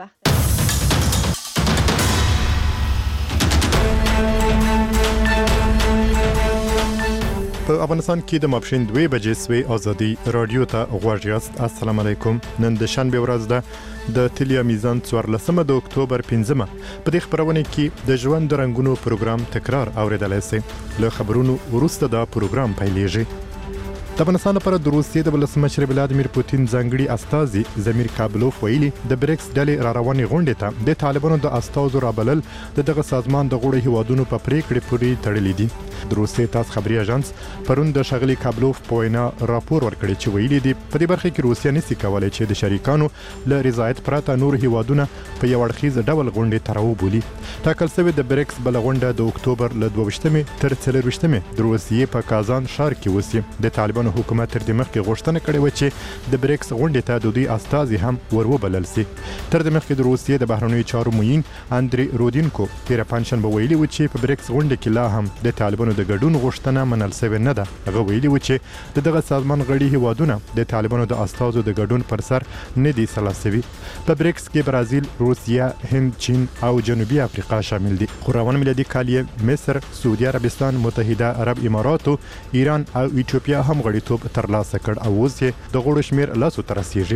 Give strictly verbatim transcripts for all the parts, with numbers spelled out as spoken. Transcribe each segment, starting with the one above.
وقت په افغانستان کې د ماپښین دوه بجې سوي ازادي رادیو ته غوږ یاست. السلام علیکم. نن د شنبه ورځ ده د تلیا میزان څوارلسمه د اکتوبر پنځمه. په دې خبرونه کې د ژوند د رنگونو پروګرام تکرار اوریدلای شئ. له خبرونو وروسته دا پروګرام پیلېږي. د افغانستان لپاره د روسیې د ولسمشر ولادیمیر پوتین ځانګړي استازي زمیر کابلوف ویلي د بریکس ډلې را روانې غونډې ته د طالبانو د استازو رابلل د دغه سازمان د غړو هیوادونو په پریکړې پورې تړلې دي. د روسیې تاس خبري اژانس پرون د شغلي کابلوف په وینا راپور ورکړی چې ویلي دي په دې برخه کې روسیه نسي کولای چې د شریکانو له رضایت پرته نور هیوادونه په یو اړخیز ډول غونډې تراو بولي. ټاکل شوی د بریکس بل غونډه د اکتوبر له دوه ویشتمې تر څلور ویشتمې د روسیې په کازان ښار کې وسی. د طالبانو حکومت تر دې مخکې غوښتنه کړې و چې د بریکس غونډې ته د دوی استازي هم وروبلل شي. تر دې مخکې د روسیې د بهرنیو چارو معین اندري رودینکو تیر پنځشنبه ویلي و چې په بریکس غونډه کې لا هم د طالبانو د ګډون غوښتنه منل شوې نه ده. هغه ویلي و چې دغه سازمان غړي هیوادونه د طالبانو د استازو د ګډون پر سر نه دي سلاسوي. په بریکس کې برازیل، روسیه، هند، چین او جنوبي افریقا شامل دي. خو روان میلادي کال مصر، سعودي عربستان، متحده عرب اماراتو، ایران او ایتوپیا هم غړیتوب ترلاسه کړ او اوس یې د غړو شمیر لاسو ته رسیږي.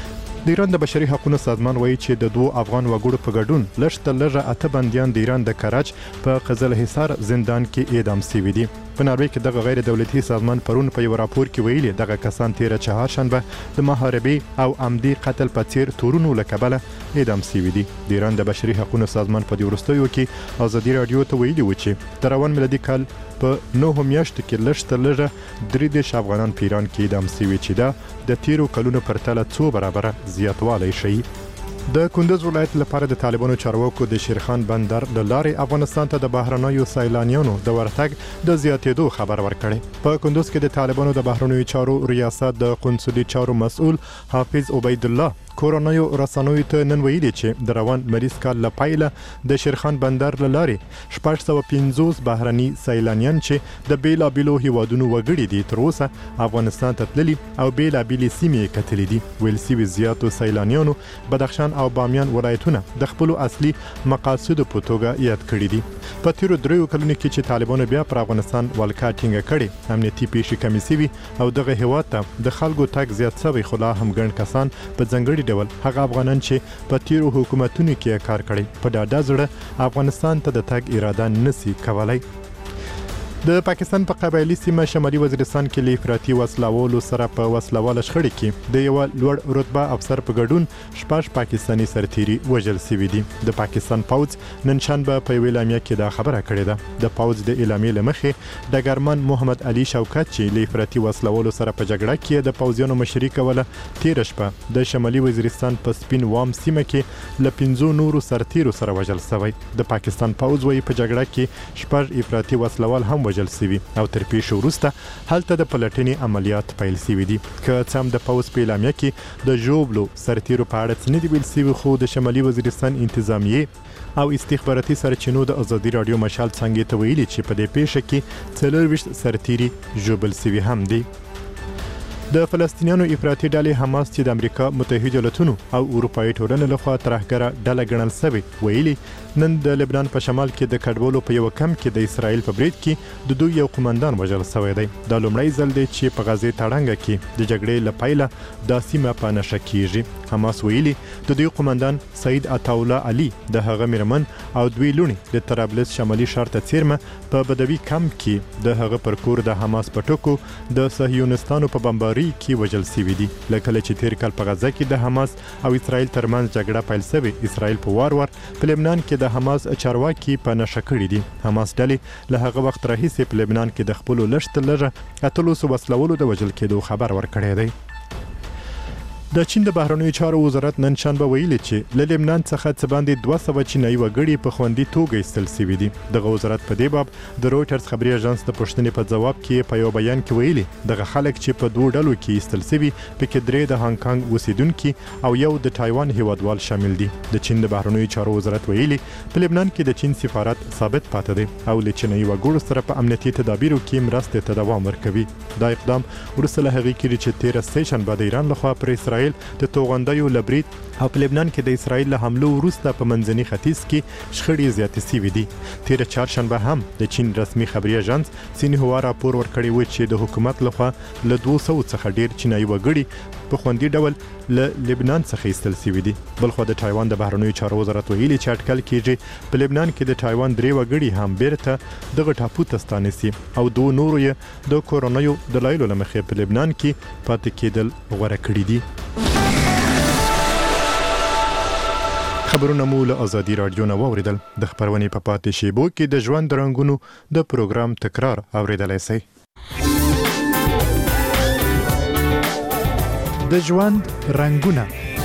د ایران د بشري حقوقو سازمان وایي چې د دوه افغان وګړو په ګډون لږ تر لږه اته بنديان د ایران د کراچ په قزل حصار زندان کې اعدام شوي دي. په ناروې کې دغه غیر دولتي سازمان پرون په یو راپور کې ویلي دغه کسان تیر چهارشنبه د محاربې او عمدي قتل په څیر تورونو له کبله اعدام شوي دي. د ایران د بشري حقوقو سازمان په دې وروستیو کې ازادي رادیو ته ویلي و چې د روان میلادي کال په نهو میاشتو کې لږ تر لږه درې دېرش افغانان په ایران کې اعدام شوي چې دا د تیرو کلونو په پرتله څو برابره زیاتوالی ښیي. د کندوز ولایت لپاره د طالبانو چارواکو د شیرخان بندر د لارې افغانستان ته د بهرنیو سیلانیانو د ورتګ د زیاتېدو خبر ورکړی. په کندوز کې د طالبانو د بهرنیو چارو ریاست د قنصلي چارو مسؤل حافظ عبید الله کورونایو رسنوي ته نن ویلي چې د روان مریض کال له پیله د شیرخان بندر له لارې شپږ سوه پنځوس بهرني سیلانیان چې د بیلابیلو هیوادونو وګړي دي تر اوسه افغانستان ته تللي او بیلابیلې سیمې کتلې دي. ویل سوي زیاتو سیلانیانو بدخشان او بامیان ولایتونه د خپلو اصلي مقاصدو په توګه یاد کړي دي. په تیرو دریو کلونو کې چې طالبانو بیا پر افغانستان ولکه ټینګه کړې امنیتي پیښې کمې سوي او دغه هیواد ته د خلکو تګ زیات سوی خو لا هم ګڼ کسان په ځانګړي ډول هغه افغانان چې په تیرو حکومتونو کې کار کړی په ډاډه زړه افغانستان ته د تګ اراده نسی کولای. د پاکستان په قبایلی سیمه شمالي وزیرستان کې له افراطي وسلوالو سره په وسلواله شخړې کې د یو لوړ رتبه افسر په ګډون شپږ پاکستاني سرتیري وژل شوي دي. د پاکستان پوځ نن شنبه په یوه اعلامیه کې دا خبره کړې ده. د پوځ د اعلامیې له مخې ډګرمن محمد علي شوکت چې له افراطي وسلوالو سره په جګړه کې د پوځیانو مشري کوله تیر شپه د شمالي وزیرستان په سپین وام سیمه کې له پنځو نورو سرتیرو سره وژل شوی. د پاکستان پوځ وايي په جګړه کې شپږ افراطي وسلوال هم وژل شوي او تر پیښو وروسته هلته د پلټنې عملیات پیل شوي دي. که څه هم د پوځ په اعلامیه کې د ژوبلو سرتیرو په اړه څه نه دي ویل شوي خو د شمالي وزیرستان انتظامیې او استخباراتي سرچینو د ازادي رادیو مشال څنګه ته ویلي چې په دې پیښه کې څلور ویشت سرتیري ژوبل شوي هم دي. د فلسطینیانو افراطي ډلې حماس چې د امریکا متحده ایالاتونو او اروپایي ټولنې لخوا ترهګره ډله ګڼل شوې ویلي نن د لبنان په شمال کې د کډوالو په یو کمپ کې د اسرائیل په برید کې د دوی یو قومندان وژل شوی دی. دا لومړی ځل دی چې په غزې تړنګه کې د جګړې له پیله دا سیمه په نښه کیږي. حماس ویلي د دوی قومندان سعید عطاالله علي د هغه میرمن او دوی لوڼې د طرابلس شمالي ښار ته څیرمه په بدوي کمپ کې د هغه پر کور د حماس په ټکو د صهیونستانو په بمباري کې وژل شوي دي. لکه چې تیر کال په غزه کې د حماس او اسرائیل ترمنځ جګړه پیل شوې اسرائیل په وار وار په لبنان کې د حماس چارواکي په نښه کړي دي. حماس ډلې له هغه وخت راهیسې په لبنان کې د خپلو لږ تر لږه اتلسو وسلوالو د وژل کېدو خبر ورکړی دی. د چین د بهرنیو چارو وزارت نن شنبه ویلي چې له لبنان څخه څه باندې دوه سوه چینایي وګړي په خوندي توګه ایستل شوي دي. دغه وزارت په دې باب د رویټرز خبري اژانس د پوښتنې په ځواب کې په یو بیان کې ویلي دغه خلک چې په دوه ډلو کې ایستل شوي پکې درې د هانګ کانګ اوسیدونکي او یو د تایوان هیوادوال شامل دي. د چین د بهرنیو چارو وزارت ویلي په لبنان کې د چین سفارت ثابت پاتې دی او له چینایي وګړو سره په امنیتي تدابیرو کې مرستې ته دوام ورکوي. دا اقدام وروسته له هغې کې چې تېره سه شنبه د ایران لخوا پر اسرائیل اسرائیل د توغندیو لبرید او په لبنان کې د اسرائیل له حملو وروسته په منځني ختیځ کې شخړې زیاتې شوې دي. تیر چهارشنبه هم د چین رسمي خبري اژانس سینهوا راپور ورکړی و چې د حکومت لخوا له دوه سوه څخه ډیر چینایي وګړي په خوندي ډول له لبنان څخه ایستل شوي دي. بلخو د تایوان د بهرنیو چارو وزارت ویلي چې اټکل کېږي په لبنان کې د تایوان درې وګړي هم بیرته دغه ټاپو ته ستانسي او دوه نورو یې د کورونایو دلایلو له مخې په لبنان کې پاتې کېدل غوره کړي دي. خبرونه مو له ازادي رادیو نه واوریدل. د خبرونې په پاتې شیبو کې د ژوند رنگونو د پروګرام تکرار اوریدلای شئ. د ژوند رنگونه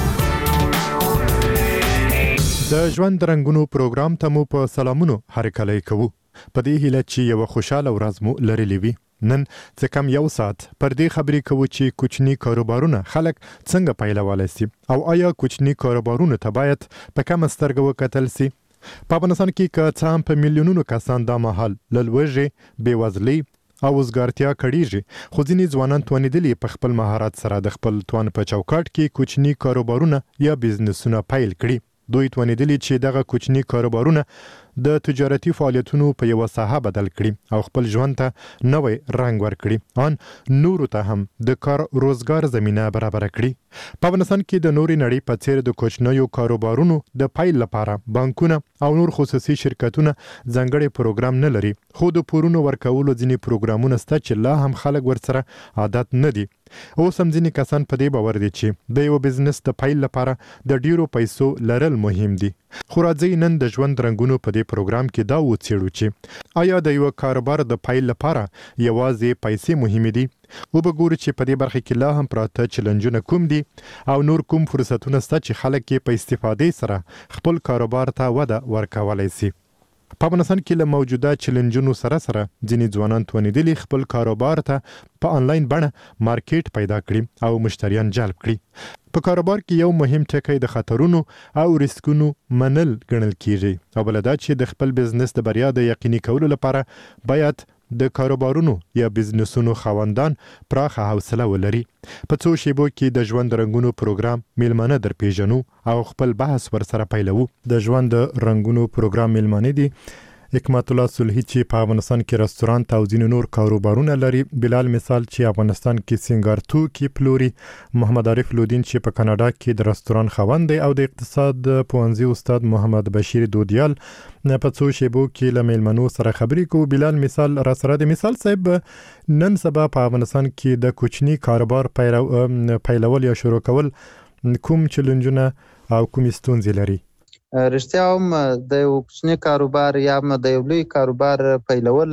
د ژوند رنگونو پروګرام ته مو په سلامونو هرکلی کوو. په دې هیله چې یو خوشاله ورځ مو لرلې وي. نن څه کم یو ساعت پر دې خبرې کوو چې کوچني کاروبارونه خلک څنګه پیلولی شي او آیا کوچني کاروبارونه ته باید په کومه سترګه وکتل شي. په افغانستان کې که څه هم په میلیونونو کسان دا مهال له لوږې، بېوزلۍ او وزګارتیا کړیږي، خو ځینې ځوانان توانېدلي په خپل مهارت سره د خپل توان په چوکاټ کې کوچني کاروبارونه یا بزنسونه پیل کړي. دوی توانېدلي چې دغه کوچني کاروبارونه د تجارتي فعالیتونو په یو ساحه بدل کړي او خپل ژوند ته نوې رنګ ورکړي، ان نورو ته هم د کار روزګار زمینه برابر کړي. په افغانستان کې د نورې نړۍ په څیر د کوچنیو کاروبارونو د پیل لپاره بانکونه او نور خصوصي شرکتونه ځانګړي پروګرام نه لري، خو د پورونو ورکولو ځینې پروګرامونه شته چې لا هم خلک ورسره عادت نه دي. اوس هم ځینې کسان په دې باور دي چې د یو بزنس د پیل لپاره د ډیرو پیسو لرل مهم دي. خو راځئ نن د ژوند رنګونو په دې پروګرام کې دا وڅېړو چې آیا د یو کاروبار د پیل لپاره یوازې پیسې مهمې دي؟ وبګورو چې په دې برخه کې لا هم پراته چیلنجونه کوم دي او نور کوم فرصتونه شته چې خلک یې په استفادې سره خپل کاروبار ته وده ورکولی شي. په افغانستان کې له موجوده چیلنجونو سره سره ځینې ځوانان توانېدلي خپل کاروبار ته په انلاین بڼه مارکیټ پیدا کړي او مشتریان جلب کړي. په کاروبار کې یو مهم ټکی د خطرونو او ریسکونو منل ګڼل کیږي او بل دا چې د خپل بزنس د بریا د یقیني کولو لپاره باید د کاروبارونو یا بزنسونو خاوندان پراخه حوصله ولري. په څو شیبو کې د ژوند رنګونو پروګرام میلمانه در پیژنو او خپل بحث ورسره پیلوو. د ژوند رنګونو پروګرام میلمانه دي حکمت الله صلحي چې په افغانستان کې رستورانت او ځینې نور کاروبارونه لري، بلال مثال چې افغانستان کې سینګارتو کې پلوري، محمد عارف لودین چې په کاناډا کې د رستوران خاوند دی او د اقتصاد پوهنځي استاد محمد بشیر دودیال په څو شیبو کې له میلمنو سره خبرې کوو. بلال مثال را سره د مثال صاحب نن سبا په افغانستان کې د کوچني کاروبار پیلول یا شروع کول کوم چیلنجونه او کوم ستونزې لري؟ رښتیا هم د یو کوچني کاروبار یا د یو لوی کاروبار پیلول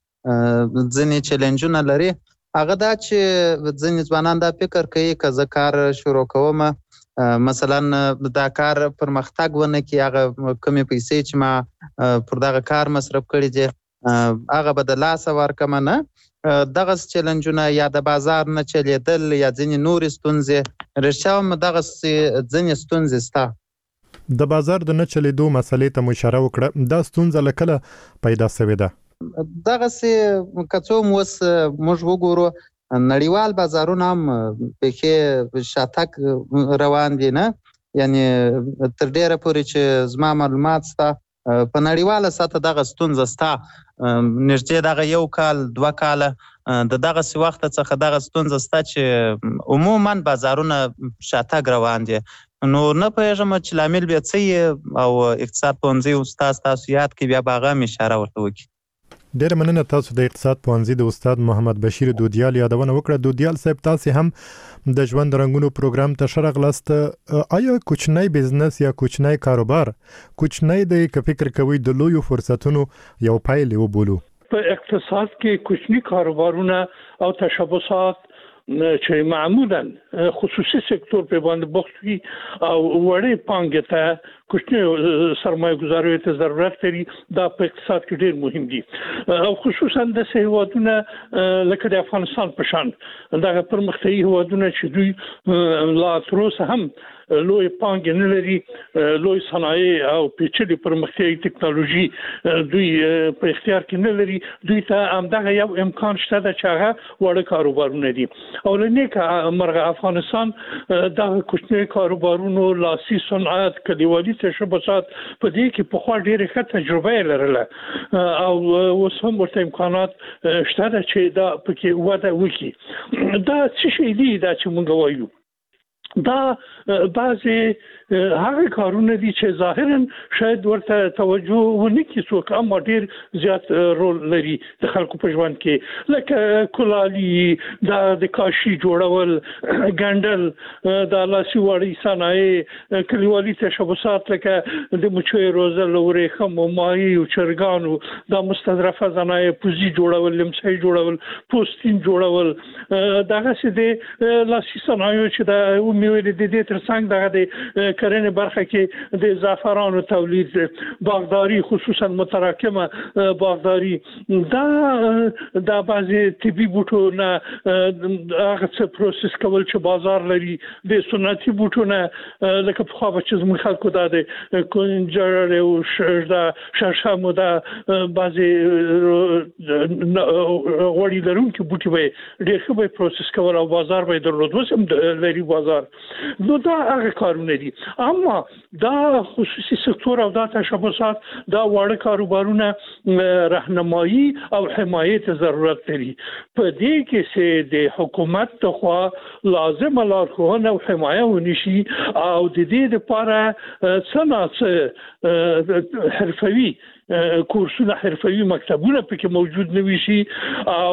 ځینې چیلنجونه لري. هغه دا چې ځینې ځوانان دا فکر کوي که زه کار شروع کوم مثلا دا کار پرمختګ ونه کړي، هغه کمې پیسې چې ما پر دغه کار مصرف کړي دي هغه به د لاسه ورکړم نه. دغه چیلنجونه یا د بازار نه چلیدل یا ځینې نورې ستونزې، رښتیا هم دغسې ځینې ستونزې شته. د بازار د نه چلیدو مسلې ته مو اشاره وکړه، دا ستونزه له کله پیدا شوې ده؟ دغسې که څه هم اوس موږ وګورو نړیوال بازارونه هم بیخي شاتګ روان دي نه، یعنې تر ډیره پورې چې زما معلومات شته په نړیواله سطحه دغه ستونزه شته. نږدې دغه یو کال دوه کاله د دغسې وخته څخه دغه ستونزه شته چې عموما بازارونه شاتګ روان دي. نو نه پوهېږم چې لامل بیا څه او اقتصاد پوهنځي استاد تاسو یاد کړي بیا به هغه هم اشاره ورته وکړي. ډېره مننه. تاسو د اقتصاد پوهنځي د استاد محمد بشیر دودیال یادونه وکړه. دودیال صاحب تاسو هم د ژوند رنګونو پروګرام ته ښه راغلاست. آیا کوچنی بزنس یا کوچنی کاروبار کوچنی دی که فکر کوئ د لویو فرصتونو یو پیل وبولو؟ په اقتصاد کې کوچني کاروبارونه او تشبثات چې معمولا خصوصي سکتور په باندې بوخت وي او وړې پانګې ته کوچني سرمایه ګزاریو ته ضرورت لري، دا په اقتصاد کې ډېر مهم دي او خصوصا د هیوادونه لکه د افغانستان په شان دغه پرمختللي هیوادونه چې دوی لا تر اوسه هم لوی پانګ نه لري لوی صنایع او پیچلي پرمختیایي ټکنالوژي دوی په اختیار کې نه لري دوی ته همدغه یو امکان شته چې هغه وړ کاروبارونه دي او لنیکه مرغه افغانستان د کوچني کاروبارونو لاسي صنعت کلیوالي تشبثات په دې کې په خوا ډېره ښه تجربه لرله او اوس هم ورته امکانات شته چې دا پکې وده وکړي دا څه شی دی دا چې موږ وایو دا بعضی هغه کارونه دي چې ظاهرا شاید ورته توجه ونه کړي څوک اما ډیر زیات رول لري د خلکو په ژوند کې لکه کولالي د کاشي جوړول ګندل د لاسي وړي صنایع کلیوالي تشبثات لکه د مچوي روزل ورېخم او ماهي او چرګانو د مستظرفه صنایع پوزي جوړول لمسي جوړول پوستین جوړول دغه څه د لاسي صنایع چې د میوې د دې ترڅنګ دغه د کرنې برخه کې د زعفرانو تولید باغداري خصوصا متراکمه باغداري دا د بعضي طبي بوټو نه هغه څه پروسس کول چې بازار لري د سنتي بوټو نه لکه په خو چې زموږ خلکو د کنجر او شردا شرشمو د بعضي وړي لرونکي بوټي به ډېر ښه به پروسس کول او بازار به درلود وسم لري بازار نو دا هغه کارونه دي اما دا خصوصي سکتور او دا تشبثات دا وړ کاروبارونه راهنمایي او حمایت ضرورت لري په دې کې چې د حکومت ته لازم لارښوونه او حمایه ونشي او د دې لپاره څه حرفوي کورسونه حرفوي مکتبونه پکې موجود نه وي شي او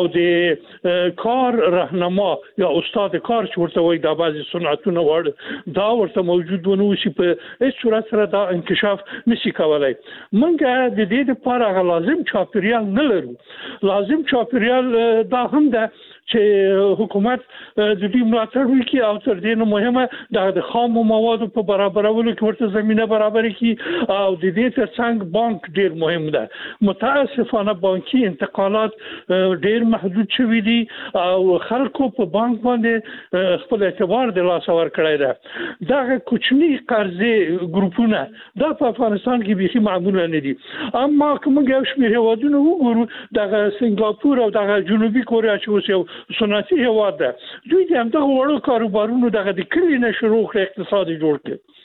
د کار راهنما یا استاد کار چې ورته وایي د بعضي صنعتونو وړ دا ورته موجود ونه وي په هیڅ صورت سره دا انکشاف نشي کولای منګه د دې لپاره لازم چاپیریال نه لرو لازم چاپیریال دا هم ده چې حکومت د دې ملاتړ وکړي او تر دې نه مهمه د خام موادو په برابرولو کې ورته زمينه برابر کړي او د دې ترڅنګ بانک ډیر مهم ده متاسفانه بانکي انتقالات ډیر محدود شوي دي او خلکو په بانک باندې خپل اعتبار د لاس ور کړی ده دا کوچني قرضې ګروپونه دا په افغانستان کې بيخي معموله نه دي اما کوم یو شمېر هیوادونه وګورو د سنگاپور او د جنوبي کوریا چې اوس یو صنعتي هیواد ده دوی د همدغه وړو کاروبارونو دغه د کلي نه شروع کړ اقتصادي جوړ کړ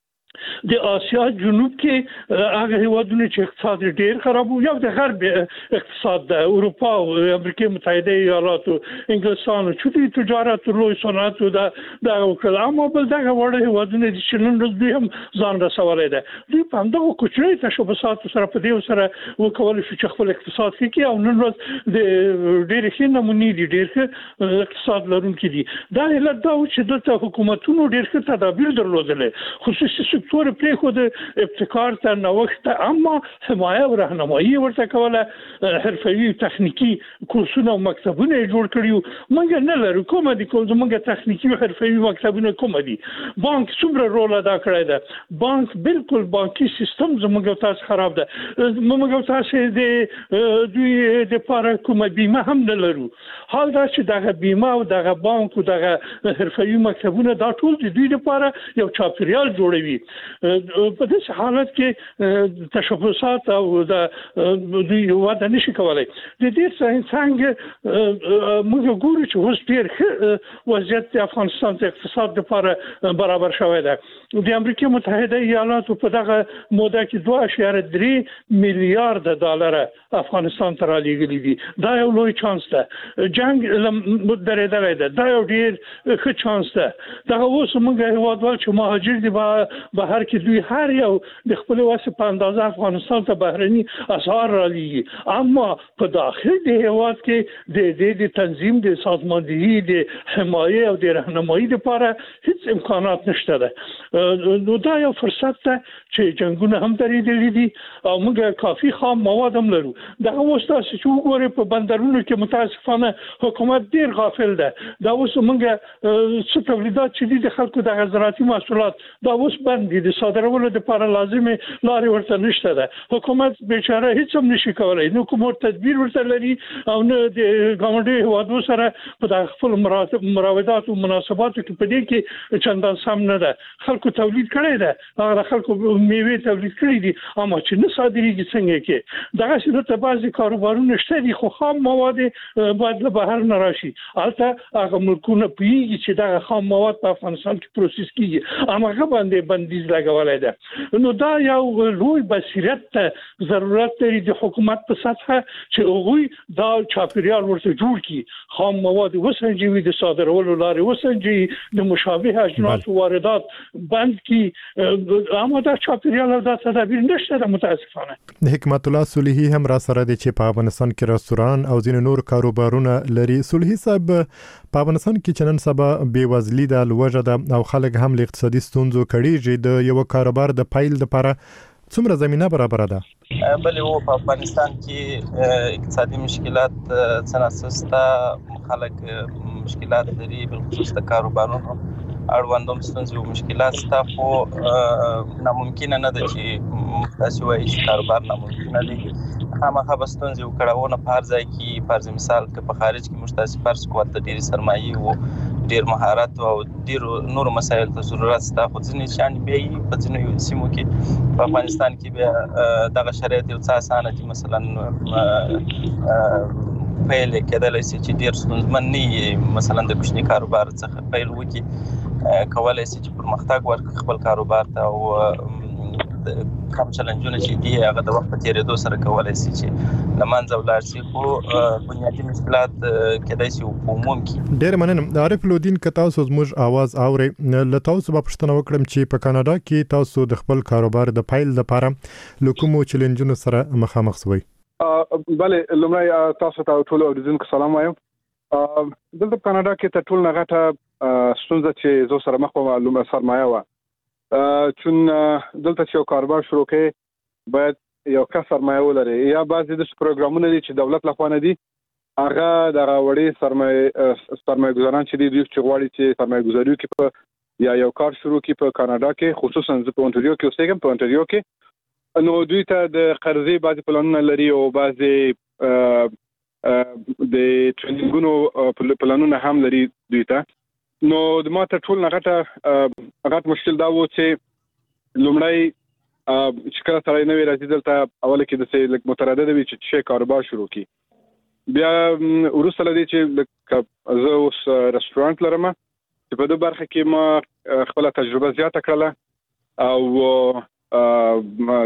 د آسیا جنوب کې هغه هیوادونه چې اقتصاد ډیر خراب وو یو د غرب اقتصاد د اروپا او امریکا متحده ایالات او انګلستان چې د تجارت لوی صنعت د د کلام په دغه وړ هیوادونه چې نن ورځ دوی هم ځان رسولای ده دوی په همدغه کوچنی تشبثات سره په دې سره وکول چې خپل اقتصاد کې او نن ورځ د ډیر ښه نمونې دي ډیر ښه اقتصاد لرونکي دي دا له دا چې د حکومتونو ډیر ښه تدابیر درلودل خصوصي سکتور پرې خو د ابتکار ته نوښت اما حمایه او راهنمایي ورته کوله حرفوي تخنیکی کورسونه او مکتبونه جوړ کړیو موږ نه لرو کومه دي کوم موږ تخنیکی او حرفوي مکتبونه کومه دي بانک څومره رول ادا کړی ده بانک بالکل بانکي سیستم زموږ تاسو خراب ده موږ تاسو د دوی د پاره کومه بیمه هم نه لرو حال دا چې دغه بیمه او دغه بانک او دغه حرفوي مکتبونه دا ټول د دوی لپاره یو چاپیریال جوړوي په دې حالت کې تشبثات او د دوی وده نشي کولای د دې څنګه موږ ګورو چې اوس ډېر وضعیت د افغانستان د اقتصاد لپاره برابر شوی ده د امریکا متحده ایالاتو په دغه موده کې دوه اشاریه درې میلیارډ ډالر افغانستان ته رالیږلي دي دا یو لوی چانس ده جنگ درېدلی ده دا یو ډېر ښه چانس ده دغه اوس موږ هیوادوال چې مهاجر دي بهر کې دوی هر یو د خپل واسه په اندازه افغانستان ته بهرني اسعار را لیږي اما په داخل د هیواد کې د دې د تنظیم د سازماندهي د حمایه او د راهنمایي لپاره هیڅ امکانات نشته ده نو دا یو فرصت ده چې جنگونه هم درېدلي دي او موږ کافي خام مواد هم لرو دغه اوس تاسو چې وګورئ په بندرونو کې متاسفانه حکومت ډیر غافل ده دا اوس موږ څه تولیدات چې دي د خلکو د زراعتي محصولات دا اوس بند دي د صادرولو لپاره لازمه لارې ورته نشته ده حکومت بیچاره هیڅ هم نشي کولای نو کوم تدبیر ورته لري او نه د ګاونډي هوادو سره په خپل مراودات او مناسباتو کې په دې کې چندان سم نه ده خلکو تولید کړی ده هغه خلکو میوه تولید کړی دي اما چې نه صادریږي څنګه کې دغه څه ته بعضي کاروبارونه شته دي خو خام مواد باید له بهر نه راشي البته هغه ملکونه پیږي چې دغه خام مواد په افغانستان کې پروسس کیږي اما هغه باندې بندیز لګولای ده نو دا یو لوی بصیرت ته ضرورت لري د حکومت په سطحه چې هغوی دا چاپیریال ورته جوړ کړي خام مواد وسنجوي د صادرولو لارې وسنجي د مشابه اجناس واردات بند کړي اما دا چاپیریال او دا تدابیر نشته ده متاسفانه حکمت الله صلحي هم را سره دي چې په افغانستان کې رستوران او ځینې نور کاروبارونه لري صلحي صاحب په افغانستان کې چې نن سبا بېوزلي ده لوږه ده او خلک هم له اقتصادي ستونزو کړيږي د یو کاروبار د پایل لپاره څومره زمينه برابر ده بلې و په افغانستان کې اقتصادي مشکلات څنګه خلک مشکلات لري بالخصوص د کاروبارونو اړوندوم ستونزې او مشکلات ستا خو ناممکنه نه ده چې تاسو وایي چې کاروبار ناممکنه دی خامخا به ستونزې او کړاوونه په هر ځای کې فرض مثال که په خارج کې موږ تاسې فرض کړو ته ډېرې سرمایې او ډېر مهارت او ډېرو نورو مسایلو ته ضرورت شته خو ځینې شیان بیا یې په ځینو سیمو کې په افغانستان کې بیا دغه شرایط یو څه اسانه دي مثلا پیل کېدلی شي چې ډېر ستونزمن نه وي مثلا د کوچني کاروبار څخه پیل وکړي کولای شي چې پرمختګ ورکړي خپل کاروبار ته او کوم چیلنجونه چې دي هغه د وخت په تېرېدو سره کولای شي چې له منځه ولاړ شي خو بنیادي مشکلات کېدای شي په عموم کې ډېر مننه عارف لودین که تاسو زموږ اواز اورئ له تاسو به پوښتنه وکړم چې په کاناډا کې تاسو د خپل کاروبار د پایل لپاره له کومو چیلنجونو سره مخامخ شوئ بله لومړی تاسو ته ټول اوریدونکو سلام وایم دلته په کاناډا کې تر ټولو نه غټه ستونزه چې زه سره مخ وم سرمایه وه چون دلته چې یو کاروبار شروع کړي باید یو ښه سرمایه ولري یا بعضې داسې پروګرامونه دي چې دولت لخوا نه دي هغه دغه وړې سرمایه سرمایه ګزاران چې دي دوی چې غواړي چې سرمایه ګزاري وکړي په یا یو کار شروع کړي په کاناډا کې خصوصا زه په اونټاریو کې اوسېږم په اونټاریو کې نو دوی ته د قرضې بعضې پلانونه لري او بعضې د ټریننګونو پلانونه هم لري دوی ته نو د ما ته ټول نه غټه غټ مشکل دا و چې لومړی چې کله سړی نوی راځي دلته اوله کې داسې لږ متردد وي چې څه کاروبار شروع کړي بیا وروسته له دې چې زه اوس رسټورانټ لرم چې په دې برخه کې ما خپله تجربه زیاته کړله او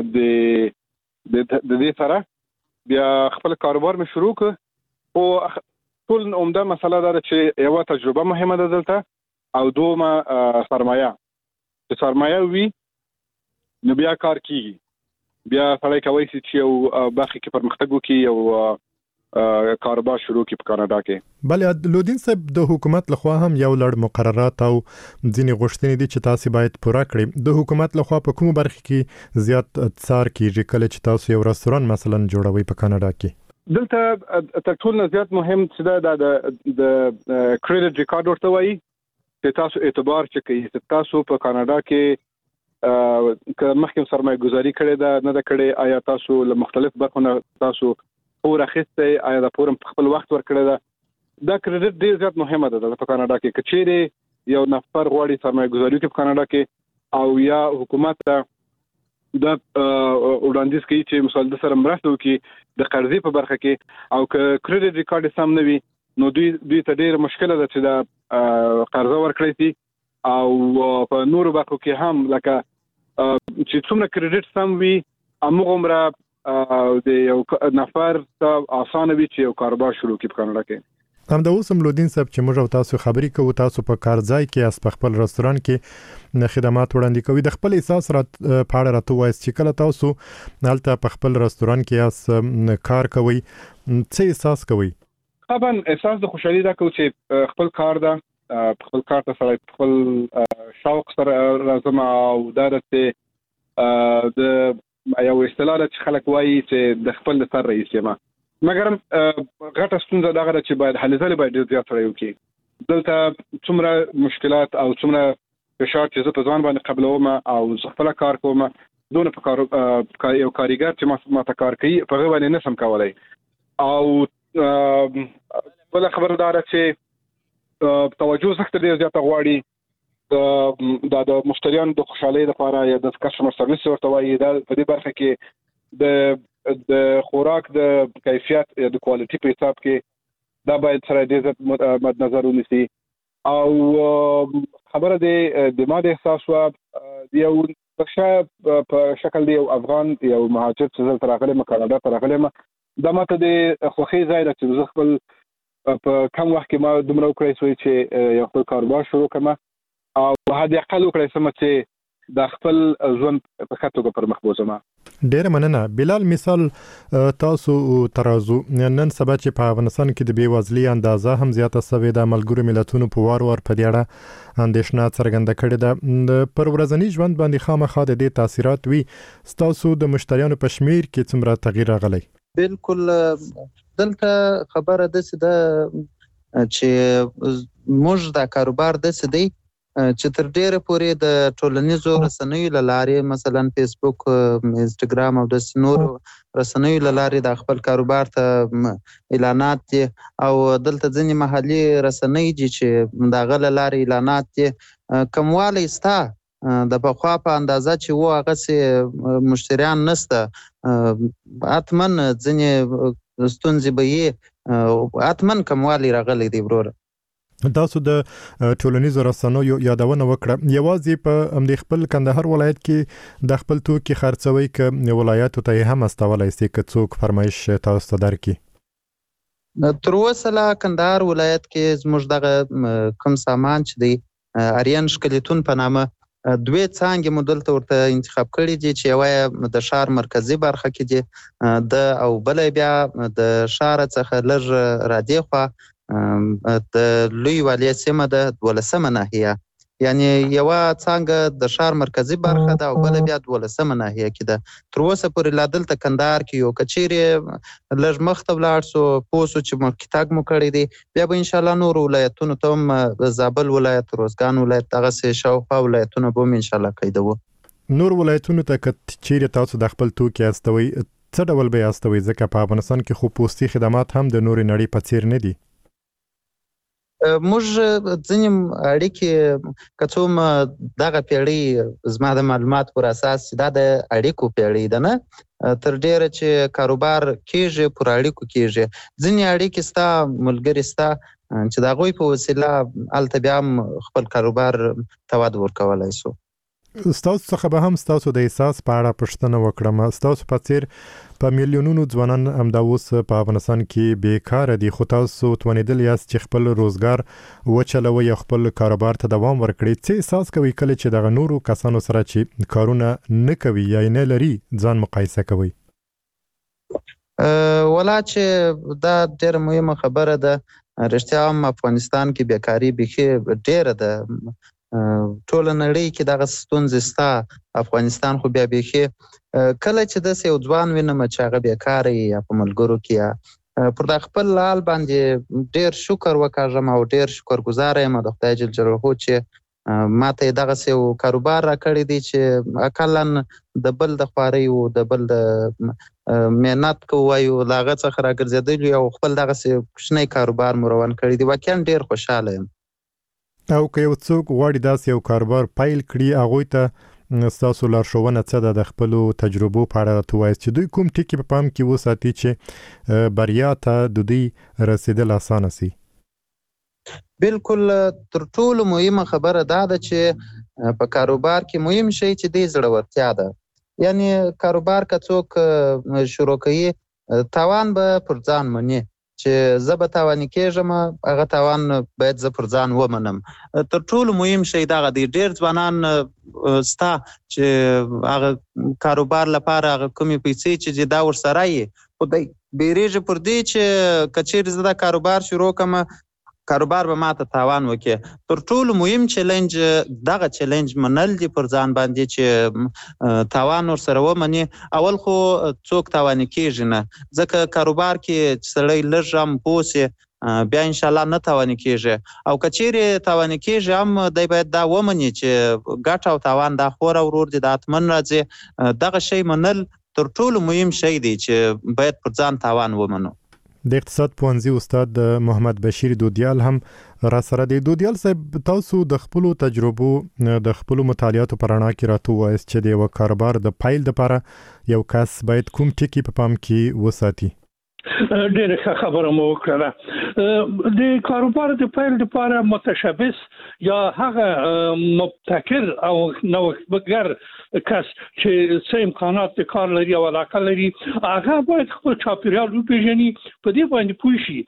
د د دې سره بیا خپل کاروبار مې شروع کړ او ټول عمده مسله دا ده چې یو تجربه مهمه ده دلته او دومه سرمایه چې سرمایه وي نو بیا کار کیږي بیا سړی کولی شي چې یو برخه کې پرمختګ وکړي یو کاروبار شروع کړي په کاناډا کې بله لودین صاحب د حکومت لخوا هم یو لړ مقررات او ځینې غوښتنې دي چې تاسو باید پوره کړئ د حکومت لخوا په کومو برخه کې زیات څار کیږي کله چې تاسو یو رستوران مثلا جوړوي په کاناډا کې دلته تر ټولو نه مهم څه ده د د کریډټ ریکارډ ورته وایي چې تاسو اعتبار چې کوي تاسو په کاناډا کې که مخکې سرمایه گذاري کړې ده نه ده کړې آیا تاسو له مختلف برخو نه تاسو پور اخیستی آیا د پور په خپل وخت ورکړی ده دا کریډټ ډېر زیات مهمه ده په کاناډا کې که چیرې یو نفر غواړي سرمایه گذاري وکړي په کاناډا کې او یا حکومت ته دا وړاندیز کوي چې مثال د سره مرسته وکړي د قرضې په برخه کې او که کریډټ ریکارډ سم نه وي نو دوی دوی ته ډېره مشکله ده چې دا قرضه ورکړی شي او په نورو برخو کې هم لکه چې څومره کریډټ سم وي همغومره د یو نفر ته اسانه وي چې یو کاروبار شروع کړي په کاناډا کې هم د اوس هم لودین صاحب چې موږ او تاسو خبرې کوو تاسو په کار ځای کې اس په خپل رستوران کې خدمات وړاندې کوي د خپل احساس را په اړه راته وایي چې کله تاسو هلته په خپل رستوران کې اس کار کوي څه احساس کوي طبعا احساس د خوشحالي دا کوي چې خپل کار دا خپل کار ته سره خپل شوق سره راځم او دا چې د یو اصطلاح چې خلک وایي چې د خپل سر رئیس یم مګر غټه ستونزه دا غره چې باید حل ځلې باید زیات سره یو کې دلته څومره مشکلات او څومره فشار چې زه په ځان باندې قبلوم او زه خپل کار کوم دونه په کار یو کاریګر چې ما ته کار کوي په هغه باندې نسم کولای او بل خبردار چې توجه سخت ډیر زیاته غواړي دا د مشتریانو د خوشحالۍ لپاره یا د کسټمر سرویس ورته وایي دا په دې برخه کې د د خوراک د کیفیت یا د کوالټي په حساب کې دا باید سره دې مد نظر ونیسي او خبره د د ماده احساس وا یو څه په شکل دی افغان یو مهاجر چې تر هغه م کاناډا تر هغه م د ماته د خوخي ځای راځي زه خپل په کم وخت کې ما دومره وکړی سوی چې یو خپل کاروبار شروع کړم او هدا اقل وکړی سم چې د خپل ژوند په خاطر پر مخ بوزم. ډیر مننه. بلال مثال تاسو ترازو نن سبا چې په افغانستان کې د بیوزلۍ اندازه هم زیاته شوې ده ملګرو ملتونو په وار وار په دې اړه اندېښنه څرګنده کړې ده پر ورځنی ژوند باندې خامخا د دې تاثیرات وي تاسو د مشتریانو په شمیر کې څومره تغییر راغلی؟ بالکل دلته خبره ده چې موږ د کاروبار د سدي چې تر ډیره پورې د ټولنیزو رسنیو لارې مثلا فیسبوک انستګرام او د نور رسنیو لارې د خپل کاروبار ته اعلانات دي او دلته ځینې محلي رسنۍ دي چې د غل لارې اعلانات دي کموالی ستا د بخوا په اندازه چې و هغه سي مشتریان نسته اتمن ځینې ستونزې به یې اتمن کموالی راغلی دی وروره. تاسو د ټولنیزو رسنیو یادونه وکړه یوازې په امدې خپل کندهار ولایت کې د خپل توکي خرڅوي ک ولایتو ته هم استولای سي ک څوک فرمایش تاسو ته درکې؟ تر اوسه لا کندهار ولایت کې زموږ دغه کوم سامان چې دی اریان شکلیتون په نامه دوی څنګه مدل ته ورته انتخاب کړی دي چې یو د شهر مرکزی برخه کې دي د او بل بیا د شهر څخه لږ را دی خو د لوی والي سیمه د دولسمه ناحیه یعنی یو څنګه د شهر مرکزی برخه ده او بل بیا دولسمه ناحیه کې ده تر اوسه پورې لا دلته کندهار کې یو کچيري لږ مخته ولاړ سو پوسو چې مخکې تاګ مو کړی دی بیا به ان شاء الله نور ولایتونو ته زابل ولایت روزګان ولایت دغه سه شاوخوا ولایتونو به ان شاء الله کېدو. نور ولایتونو ته کچيري تاسو د خپل توکي استوي څه ډول به استوي ځکه په افغانستان کې خو پوستي خدمات هم د نور نړۍ په څیر نه دي. موږ ځینې اړیکې کڅوم دغه پیړۍ زما د معلومات پر اساس دا د اړیکو پیړۍ ده نه تر ډیره چې کاروبار کېږي پر اړیکو کېږي ځینې اړیکې ستا ملګری ستا چې د هغوی په وسیله هلته بیا هم خپل کاروبار ته وده ورکولی سو. ستاسو څخه به هم ستاسو د احساس په اړه پوښتنه وکړم. ستاسو په څیر په میلیونونو ځوانان همدا اوس په افغانستان کې بیکاره دي خو تاسو توانیدل یاست چې خپل روزګار وچلوي یا خپل کاروبار ته دوام ورکړي. څه احساس کوي کله چې دغه نورو کسانو سره چې کارونه نه کوي یا نه لري ځان مقایسه کوي؟ ولا چې دا ډېره مهمه خبره ده. رښتیا هم افغانستان کې بیکاري بیخي ډېره ده. ټول نړۍ کې دغه ستونزې ستا افغانستان خو بیا بیخي کله چې داسې یو ځوان وینم چې هغه بیکاره یا په ملګرو کې پر د خپل حال باندې ډېر شکر وکړم او ډېر شکر ګزاره یم د خدای جل جلاله چې ماته یې دغسې یو کاروبار راکړی دی چې اقلا د بل د خوارۍ و د بل د محنت کو وایو له هغه څخه راګرځېدلي او خپل دغسې کوچنی کاروبار مو روان کړی دی. واقعا ډېر خوشحاله یم. او که یو څوک غواړي داسې یو کاروبار پیل کړي هغوی ته ستاسو لارښوونه څه ده د خپلو تجربو په اړه راته ووایاست چې دوی کوم ټکي په پام کې وساتي چې بریا ته د دوی رسیدل اسانه سي؟ بالکل تر ټولو مهمه خبره دا ده چې په کاروبار کې مهم شی چې دی زړورتیا ده. یعنی کاروبار که څوک شروع کوي تاوان به پر ځان مني چې زه به تاواني کېږم هغه تاوان باید زه پر ځان ومنم. تر ټولو مهم شی دغه دی. ډېر ځوانان ستا چې هغه کاروبار لپاره هغه کومې پیسې چې دا ورسره یې خو دی بیریږي پر دې چې که چیرې زه دا کاروبار شروع کړم کاروبار به ماته تاوان وکړي. تر ټولو مهم چیلنج دغه چیلنج منل دي پر ځان باندې چې تاوان ورسره ومني. اول خو څوک تاواني کېږي نه ځکه کاروبار کې چې سړی لږ هم پوه سي بیا ان شاء الله نه تواني کیږي او کچېره تواني کیږي هم دای باید دا ومني چې ګټه او تاوان دا خور او ورور دي د اتمن راځي دغه شی منل تر ټولو مهم شی دی چې باید پر ځان تاوان ومنو. د اقتصاد پوهنځي استاد محمد بشیر دودیال هم را سره دی. دودیال صاحب تاسو د خپل تجربو د خپل مطالعاتو پرانا کې راته وایي چې د یو کاروبار د پایل لپاره یو کس باید کوم ټکی په پام کې وساتي؟ ډېر ښه خبره مو وکړه. د کاروبار د پیل لپاره متشبث یا هغه مبتکر او نوښتګر کس چې څه امکانات د کار لري او علاقه لري هغه باید خپل چاپیریال وپېژني، په دې باندې پوه شي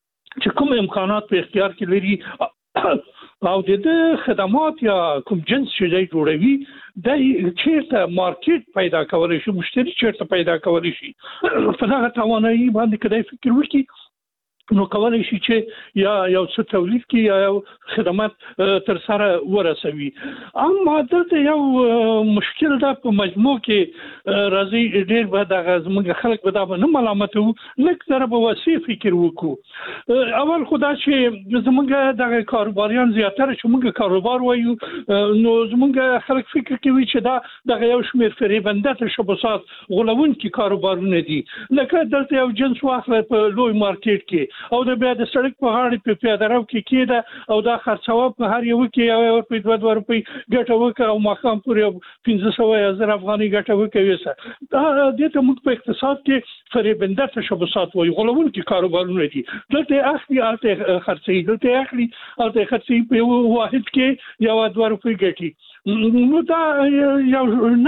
چې کوم امکانات په اختیار کې لري او د خدمات یا کوم جنس چې دی جوړوي د چیرته مارکیټ پیدا کولی شي، مشتری چیرته پیدا کولی شي. په دغه توانایي باندې کدی فکر وکړي نو کولی شي چې یا یو څه تولید کړي یا یو خدمات تر سره ورسوي. اما دلته یو مشکل ده په مجموع کې راځي ډېر به دغه زموږ خلک به دا به نه ملامتوو، لږ ذره به وسیع فکر وکړو. اول خو دا چې زموږ دغه کاروباریان زیاتره چې موږ کاروبار وایو نو زموږ خلک فکر کوي چې دا دغه یو شمېر فریبنده تشبثات غولونکي کاروبارونه دي. لکه دلته یو جنس واخله په لوی مارکیټ کې او د بیا د سړک په غاړه په پیاده رو کې کېده او دا خرڅوه په هر یو کې یو روپۍ دوه دوه روپۍ ګټه وکړه او ماښام پورې پنځه سوه یا زر افغانۍ ګټه وکړي. دا دې ته موږ په اقتصاد کې فریبنده تشبثات وایو، غولونکي کاروبارونه دي. دلته اخلي هلته خرڅوي، دلته اخلي هلته خرڅوي، په یو واحد کې یو دوه روپۍ ګټي. نو دا یو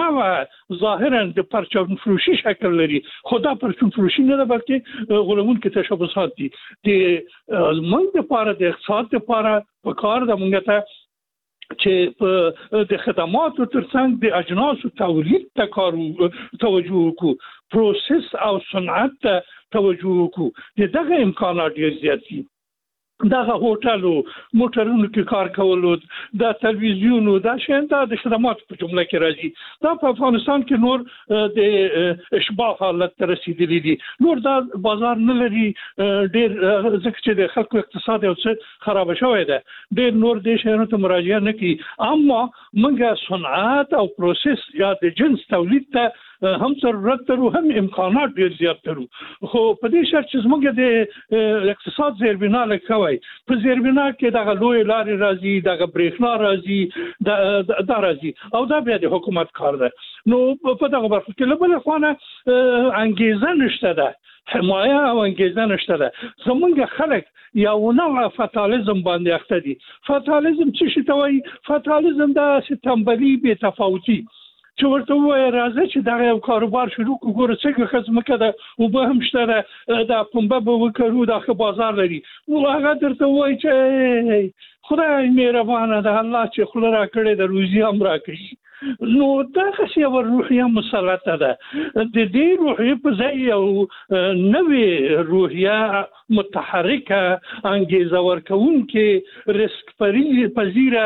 نوع ظاهرا د پرچم فروشي شکل لري، خو دا پرچم فروشي نه ده بلکې غولونکي تشبثات دي. د موږ لپاره د اقتصاد لپاره په کار ده موږ ته چې په د خدماتو ترڅنګ د اجناسو تولید ته کار توجه وکړو، پروسس او صنعت ته توجه وکړو. دغه امکانات ډېر زیات دي. دغه هوټلو موټرونو کې کار کولو، د تلویزیونو دا شیان دا د خدماتو په جمله کې راځي. دا په افغانستان کې نور د اشباع حالت ته رسیدلی دي، نور دا بازار نه لري ډېر، ځکه چې د خلکو اقتصاد یو څه خراب شوی ده، ډېر نور دې شیانو ته مراجعه نه کوي. اما موږ صنعت او پروسس یا د جنس تولید ته هم ضرورت لرو، هم امکانات ډېر زیات لرو. خو په دې شرط چې زموږ د اقتصاد زیربنا لکه وایي په زیربنا کې دغه لوی لارې راځي، دغه برېښنا راځي، دا راځي او دا بیا د حکومت کار ده. نو په دغه برخه کې له بلې خوا نه انګېزه نشته ده، حمایه او انګېزه نشته ده. زموږ خلک یو نوع فاتالیزم باندې اخته دي. فاتالیزم څه شي ته وایي؟ فاتالیزم داسې تنبلي بې تفاوتي چې ورته ووایه راځه چې دغه یو کاروبار شروع کړو، ګوره څنګه ښه ځمکه ده، اوبه هم شته ده، دا پنبه به وکرو، دا ښه بازار لري. نو هغه درته ووایي چې خدای مهربانه ده، الله چې خوله راکړې ده روزي هم راکړي. نو دغسې یوه روحیه مسلطه ده. د دې روحیې په ځای یو نوې روحیه متحرکه، انګېزه ورکوونکې، رسک پذیره،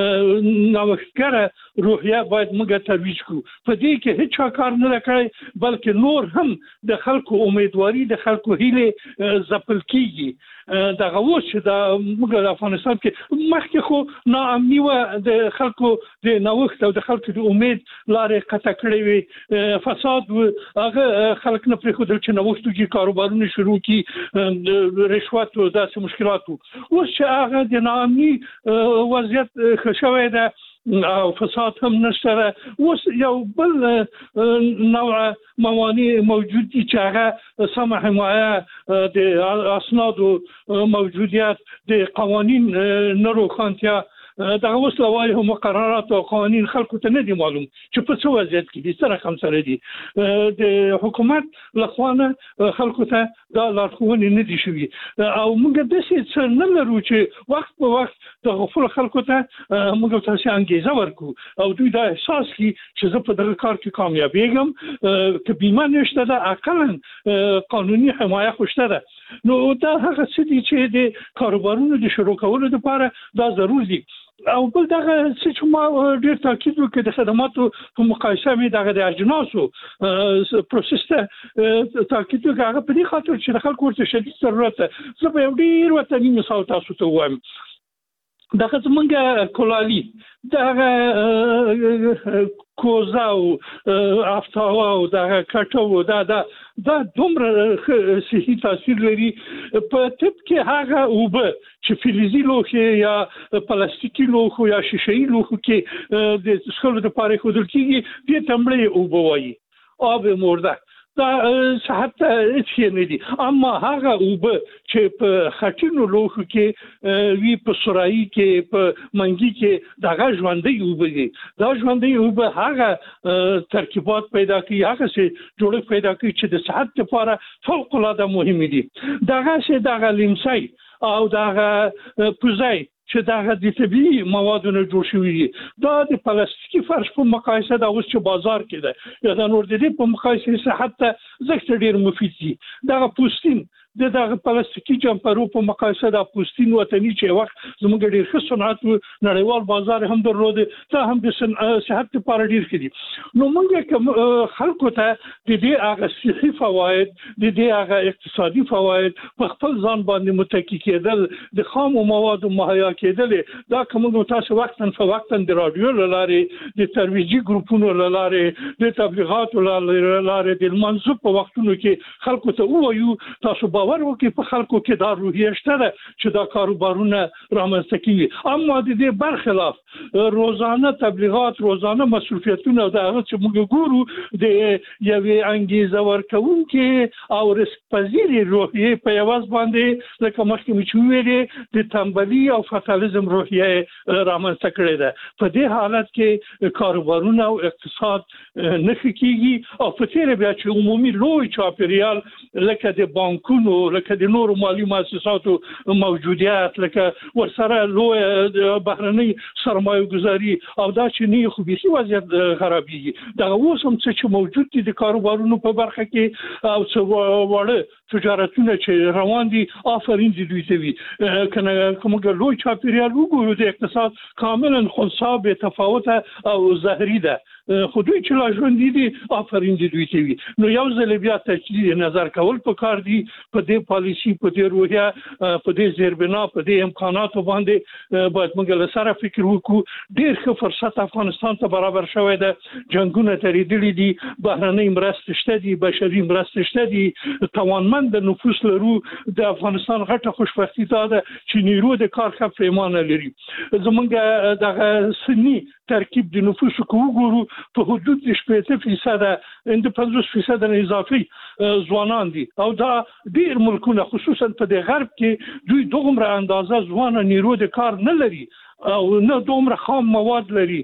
نوښتګره روحیه باید موږ ترویج کړو. په دې کې هیڅ چا کار نه ده کړی، بلکې نور هم د خلکو امیدواري، د خلکو هیلې ځپل کېږي. دغه اوس چې د موږ د افغانستان کې مخکې خو ناامني وه، د خلکو د نوښت او د خلکو د امید لارې قطع کړې وې، فساد و، هغه خلک نه پرېښودل چې نوښت وکړي، کاروبارونه شروع کړي، رشوت و، داسې مشکلات و. اوس چې هغه د ناامني وضعیت ښه شوی ده او فساد هم نشته ده، اوس یو بل نوع موانع موجود دي چې هغه سمه حمایه، د اسنادو موجودیت، د قوانین نه روښانتیا، دغه اوس لوایح او مقررات او قوانین خلکو ته نه دي معلوم چې په څه وضعیت کې دي، څه رقم سره دي. د حکومت لخوا نه خلکو ته دا لارښوونې نه دي شوي او موږ داسې څه نه لرو چې وخت په وخت د غفلو خلکو ته موږ تاسې انګېزه ورکړو او دوی دا احساس کړي چې زه په دغه کار کې کامیابېږم، که بیمه نشته ده اقلا قانوني حمایه خو شته ده. نو دا هغه څه دي چې د کاروبارونو د شروع کولو لپاره دا ضرور دي. او بل دغه چې ما ډیر تاکید وکړ د خدماتو په مقایسه مې دغه د اجناسو پروسس ته تاکید وکړ هغه په دې خاطر چې د خلکو ورته شدید ضرورت ده. زه به یو ډیر وطني مثال تاسو ته وایم. دغه زمونږ کولالي دغه کوزا او افتاوا او دغه کټو دا دا دا دومره صحي تاثیر لري په طب کې هغه اوبه چې فلزي لوښي یا پلاستیکي لوښو یا شیشه‌ای لوښو کې د څښلو لپاره ښودل کېږي دې ته مړې اوبه وایي آب مرده. دا صحت هیڅ نه دي. اما هغه اوبه چې په خټینو لوښو کې وی په سورایي کې په منګي کې دغه ژوندۍ اوبه دي. دا ژوندۍ اوبه هغه ترکیبات پیدا کوي هغه څه جوړښت پیدا کوي چې د صحت لپاره فوق العاده مهم دي. دغه څه دغه لیمسای او دغه پوزای چې دغه د طبي موادونو جوړ شوي دي دا د پلاستیکي فرش په مقایسه د اوس چې بازار کې ده یا د نور د دې په مقایسه صحت ته زکه ډیر مفید دي. دغه پوستین د دغه پلاستیکي جمپرو په مقایسه د پوستین وطني چې وخت زموږ ډیر ښه صنعت نړیوال بازار هم درلود ته هم د صحت لپاره ډیر ښه دي. نو موږ کوم خلکو ته د دې هغه صحي فواید د دې هغه اقتصادي فواید په خپل ځان باندې متکی کېدل د خام موادو مهیا کېدل دا کوم تاسو وختن په وختن د رادیو لاره د ترویجي ګروپونو لاره د تبلیغاتو لاره د منځو په وختونو کې خلکو ته وایو تاسو باور وکړئ په خلکو کې دا روحیه شته ده چې دا کاروبارونه رامنځته کیږي. اما د دې برخلاف روزانه تبلیغات روزانه مصرفیتونه دا چې موږ ګورو د یوې انګیزه ورکوونکې او رسک پذیرې روحیه په یواز باندې لکه مخکې مې چې ویلې د تنبلي او فتالیزم روحیه رامنځته کړې ده. په دې حالت کې کاروبارونه او اقتصاد نه ښه کیږي او په تېره بیا چې عمومي لوی چاپیریال لکه د بانکونو لکه د نورو مالي مؤسساتو موجودیت لکه ورسره لوی بهرنۍ سرمایه گذاري او دا چې نه خو به وضعیت خرابېږي. دا اوس هم چې موجود دي د کاروبارونو په برخه کې او څو وړه تجارتونه چې روان دي آفرین دي دوی ته وي کنه کومه لوی چاپیریال وګورو د اقتصاد کاملا خنثی به تفاوت او ظاهري ده خو دوی چې لا ژوند دي آفرین دي دوی ته وي. نو یو ځل بیا تجدید نظر کول په کار دي په دې پالیسی په دې روحیه په دې زیربنا په دې امکاناتو باندې باید موږ له سره فکر وکړو. ډېر ښه فرصت افغانستان ته برابر شوی ده. جنگونه تریدلي دي بهرنۍ مرستې شته دي بشري مرستې شته دي توانمند نفوس لرو. د افغانستان غټه خوشبختي دا ده چې نیرو د کار ښه پیمانه لري. زمونږ دغه سني ترکیب د نفوسو کو وګورو په حدود شپږ فیصد اند پنځوس فیصد نه اضافي ځوانان دي او دا ډیر ملکونه خصوصا په د غرب کې دوی دومره اندازه ځوان نیرو د کار نه لري او نه دومره خام مواد لري.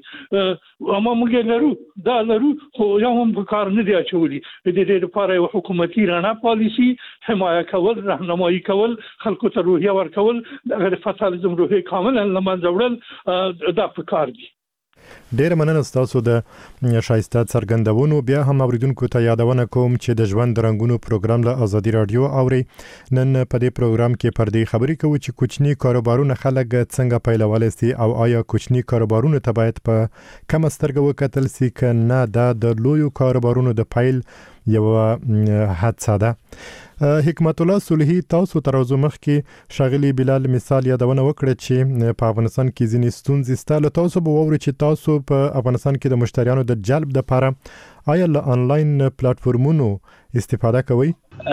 اما موږ لرو دا لرو خو یو هم په کار نه دی اچولي. د دې لپاره یو حکومتي رڼا پالیسی حمایه کول راهنمایي کول خلکو ته روحیه ورکول د فتالیزم روحیه کاملا له منځه وړل دا په کار دي. ډیر مننه تاسو د شایسته څرګندونو. بیا هم اوریدونکو ته یادونه کوم چې د ژوند رنگونو پروګرام له ازادي رادیو اوري. نن په دې پروګرام کې پر دې خبرې کوو چې کوچني کاروبارونه خلک څنګه پیلولی سي او آیا کوچني کاروبارونه ته باید په کم سترګه وکتل سي که نه دا د لویو کاروبارونو د پیل یو حادثه ده. حکمت الله صلحي تاسو تر اوسه مخکې شاغلي بلال مثال یادونه وکړه چې په افغانستان کې ځینې ستونزې ستاسو تاسو به ووري چې تاسو په افغانستان کې د مشتریانو د جلب لپاره آیا له انلاین پلیټفارمونو استفاده کوئ؟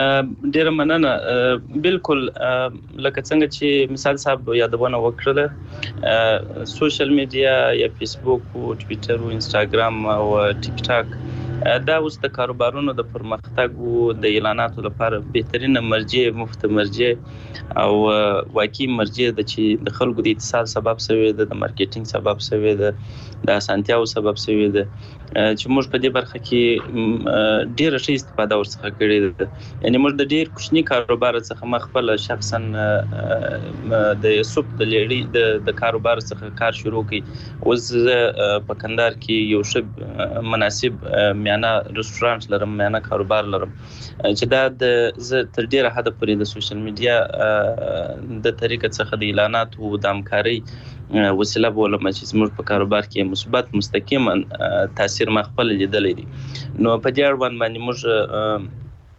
ډیر مننه. بالکل لکه څنګه چې مثال صاحب یادونه وکړه سوشل میډیا یا فیسبوک او ټوئیټر او انستګرام او ټیک ټاک دا اوس د کاروبارونو د پرمختګ او د اعلاناتو لپاره بهترینه مرجع مفت مرجع او واقعي مرجع د چې د خلکو د اتصال سبب شوی د مارکیټینګ سبب شوی د اسانتیاو سبب شوی د چې موږ په دې برخه کې ډیر ښه استفاده ورڅخه کړې ده. یعنی موږ د ډیر کوچني کاروبار څخه مخبل شخصا د سوپ د لړۍ د د کاروبار څخه کار شروع کړي. اوس په کندهار کې یو ښه مناسب میانه رستورانت لرم، میانه کاروبار لرم، چې دا د زه تر ډیره حد پورې د سوشل میډیا د طریقې څخه د اعلانات او د همکاري وسیله بولم چې زموږ په کاروبار کې مثبت مستقیما تاثیر ما خپل لیدلی دی. نو په دې اړوند باندې موږ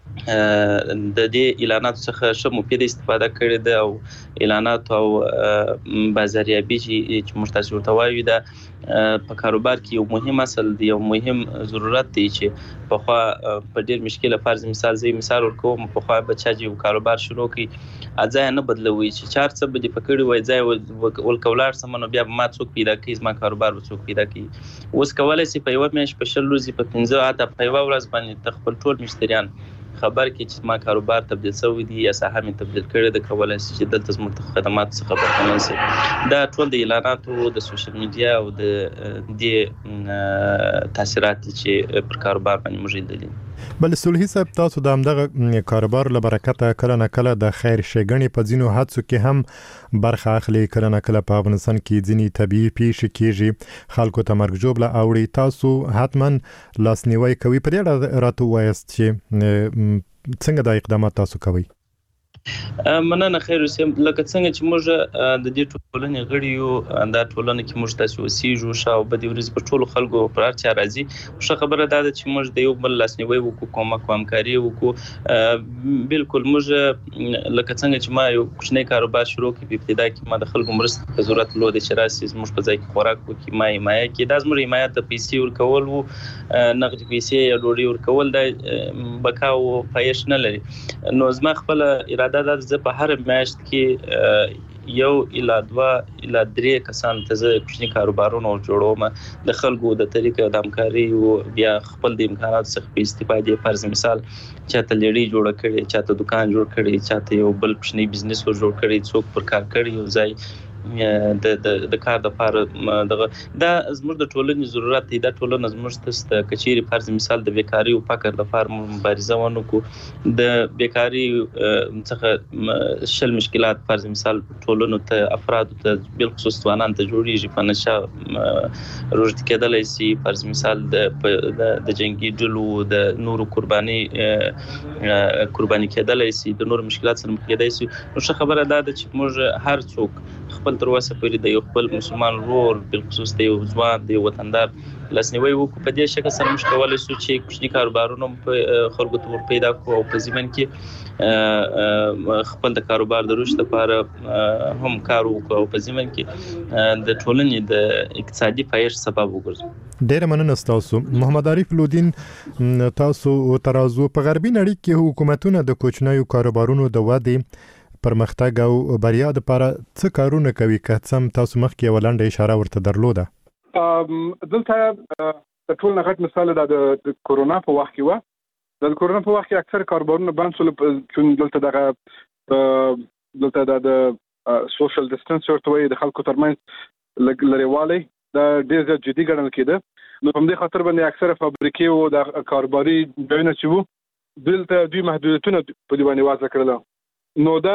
د دې اعلاناتو څخه ښه مفید استفاده کړې ده او اعلانات او بازاریابي چې موږ تاسو ورته وایو دا په کاروبار کې یو مهم اصل دی، یو مهم ضرورت دی چې په خوا په ډیر مشکله فرض مثال زي مثال ورکوم په خوا بچا چې کاروبار شروع کړي اځای نه بدلوي چې چار څه به دې پکړي وای ځای ول کولار سمنو بیا ما څوک پیدا کوي ما کاروبار څوک پیدا کوي. اوس کولای شي په یو میاشت په شل ورځې په پنځه اته په یو ورځ باندې خپل ټول مشتریان خبر کې چې ما کاروبار تبدیل شوی دی یا ساحه می تبدیل کړی د کولای شي چې دلته زموږ خدمات څخه برخمن شي. دا ټول د اعلاناتو د سوشل میډیا او د دې تاثیرات چې پر کاروبار باندې موجود دي. بل صلحي صاحب تاسو د همدغه کاروبار له برکته کله نه کله د خیر ښېګڼې په ځینو حادثو کې هم برخه اخلي، کله نه کله په افغانستان کې ځینې طبیعي پیښې کېږي خلکو ته مرګ ژوبله اوړي، تاسو حتما لاسنیوی کوي. په دې اړه راته ووایاست چې څنګه دا اقدامات تاسو کوي؟ مننه خیر اوسم. لکه څنګه چې موږ د دې ټولنې غړي یو، دا ټولنه کې موږ تاسو اوسېږو شاو په دې ورځ په ټولو خلکو پر هر چا راځي. ښه خبره ده چې موږ د یو بل لاسنیوی وکړو، کومک او همکاري وکړو. بالکل موږ لکه څنګه چې ما یو کوچنی کاروبار شروع کړ، په ابتدا کې ما د خلکو مرسته په ضرورت لود چې راسي زموږ په ځای کې خوراک وکړي، ما حمایه کې دا زموږ حمایت د پیسې ورکول وو، نقد پیسې یا ډوډۍ ورکول د بقا او پایښت نه لري. نو زما خپل اراده دا زه په هر میاشت کې یو الا دوا الا درې کسان ته زه کوچني کاروبارونه جوړوم د خلکو د طریقې د همکاري او بیا خپل د امکاناتو څخه په استفاده. فرض مثال چاته لړۍ جوړ کړي، چاته دکان جوړ کړي، چاته یو بل کوچني بزنس جوړ کړي، څوک پر کار کړي یو ځای د د د کار د لپاره دغه دا زموږ د ټولنې ضرورت دی. دا ټولنه زموږ ته کچېری فرض مثال د بیکاری او فقر لپاره مبارزه ونکړو، د بیکاری څخه شل مشکلات فرض مثال ټولنو ته افراد ته بالخصوص ځوانان ته جوړیږي په نشه روزت کېدلای شي. فرض مثال د د جنگي ډلو د نورو قرباني قرباني کېدلای شي، د نورو مشکلات سره مخ کېدای شي. نو ښه خبره ده چې موږ هر څوک خپل تر اوسه پورې د یو خپل مسلمان ورور بالخصوص د یو ځوان د یو وطندار لاسنیوی وکړو. په دې شکل سره موږ کولی شو چې کوچني کاروبارونه په خلکو ته ور پیدا کړو او په ضمن کې خپل د کاروبار د رشد لپاره هم کار وکړو او په ضمن کې د ټولنې د اقتصادي پایښت سبب وګرځو. ډېر مننه تاسو. محمد عارف لودین، تاسو ترازو په غربي نړۍ کې حکومتونه د کوچنیو کاروبارونو د ودې پرمختګ او بریا لپاره څه کارونه کوي؟ که څم تاسو مخکې یو لنډه اشاره ورته درلوده. دلته د ټول نه غټ مثال د کورونا په وخت کې و. د کورونا په وخت کې اکثر کاروبارونه بند شول، چې دلته دغه دلته د سوشل ډیسټنس ورته وایي، د خلکو ترمنځ لرېوالی دا ډېر زیات جدي ګڼل کېده. نو په دې خاطر باندې اکثر فابریکې او د کاروباري ځایونه چې وو دلته دوی محدودیتونه په دې باندې وضع کړل. نو دا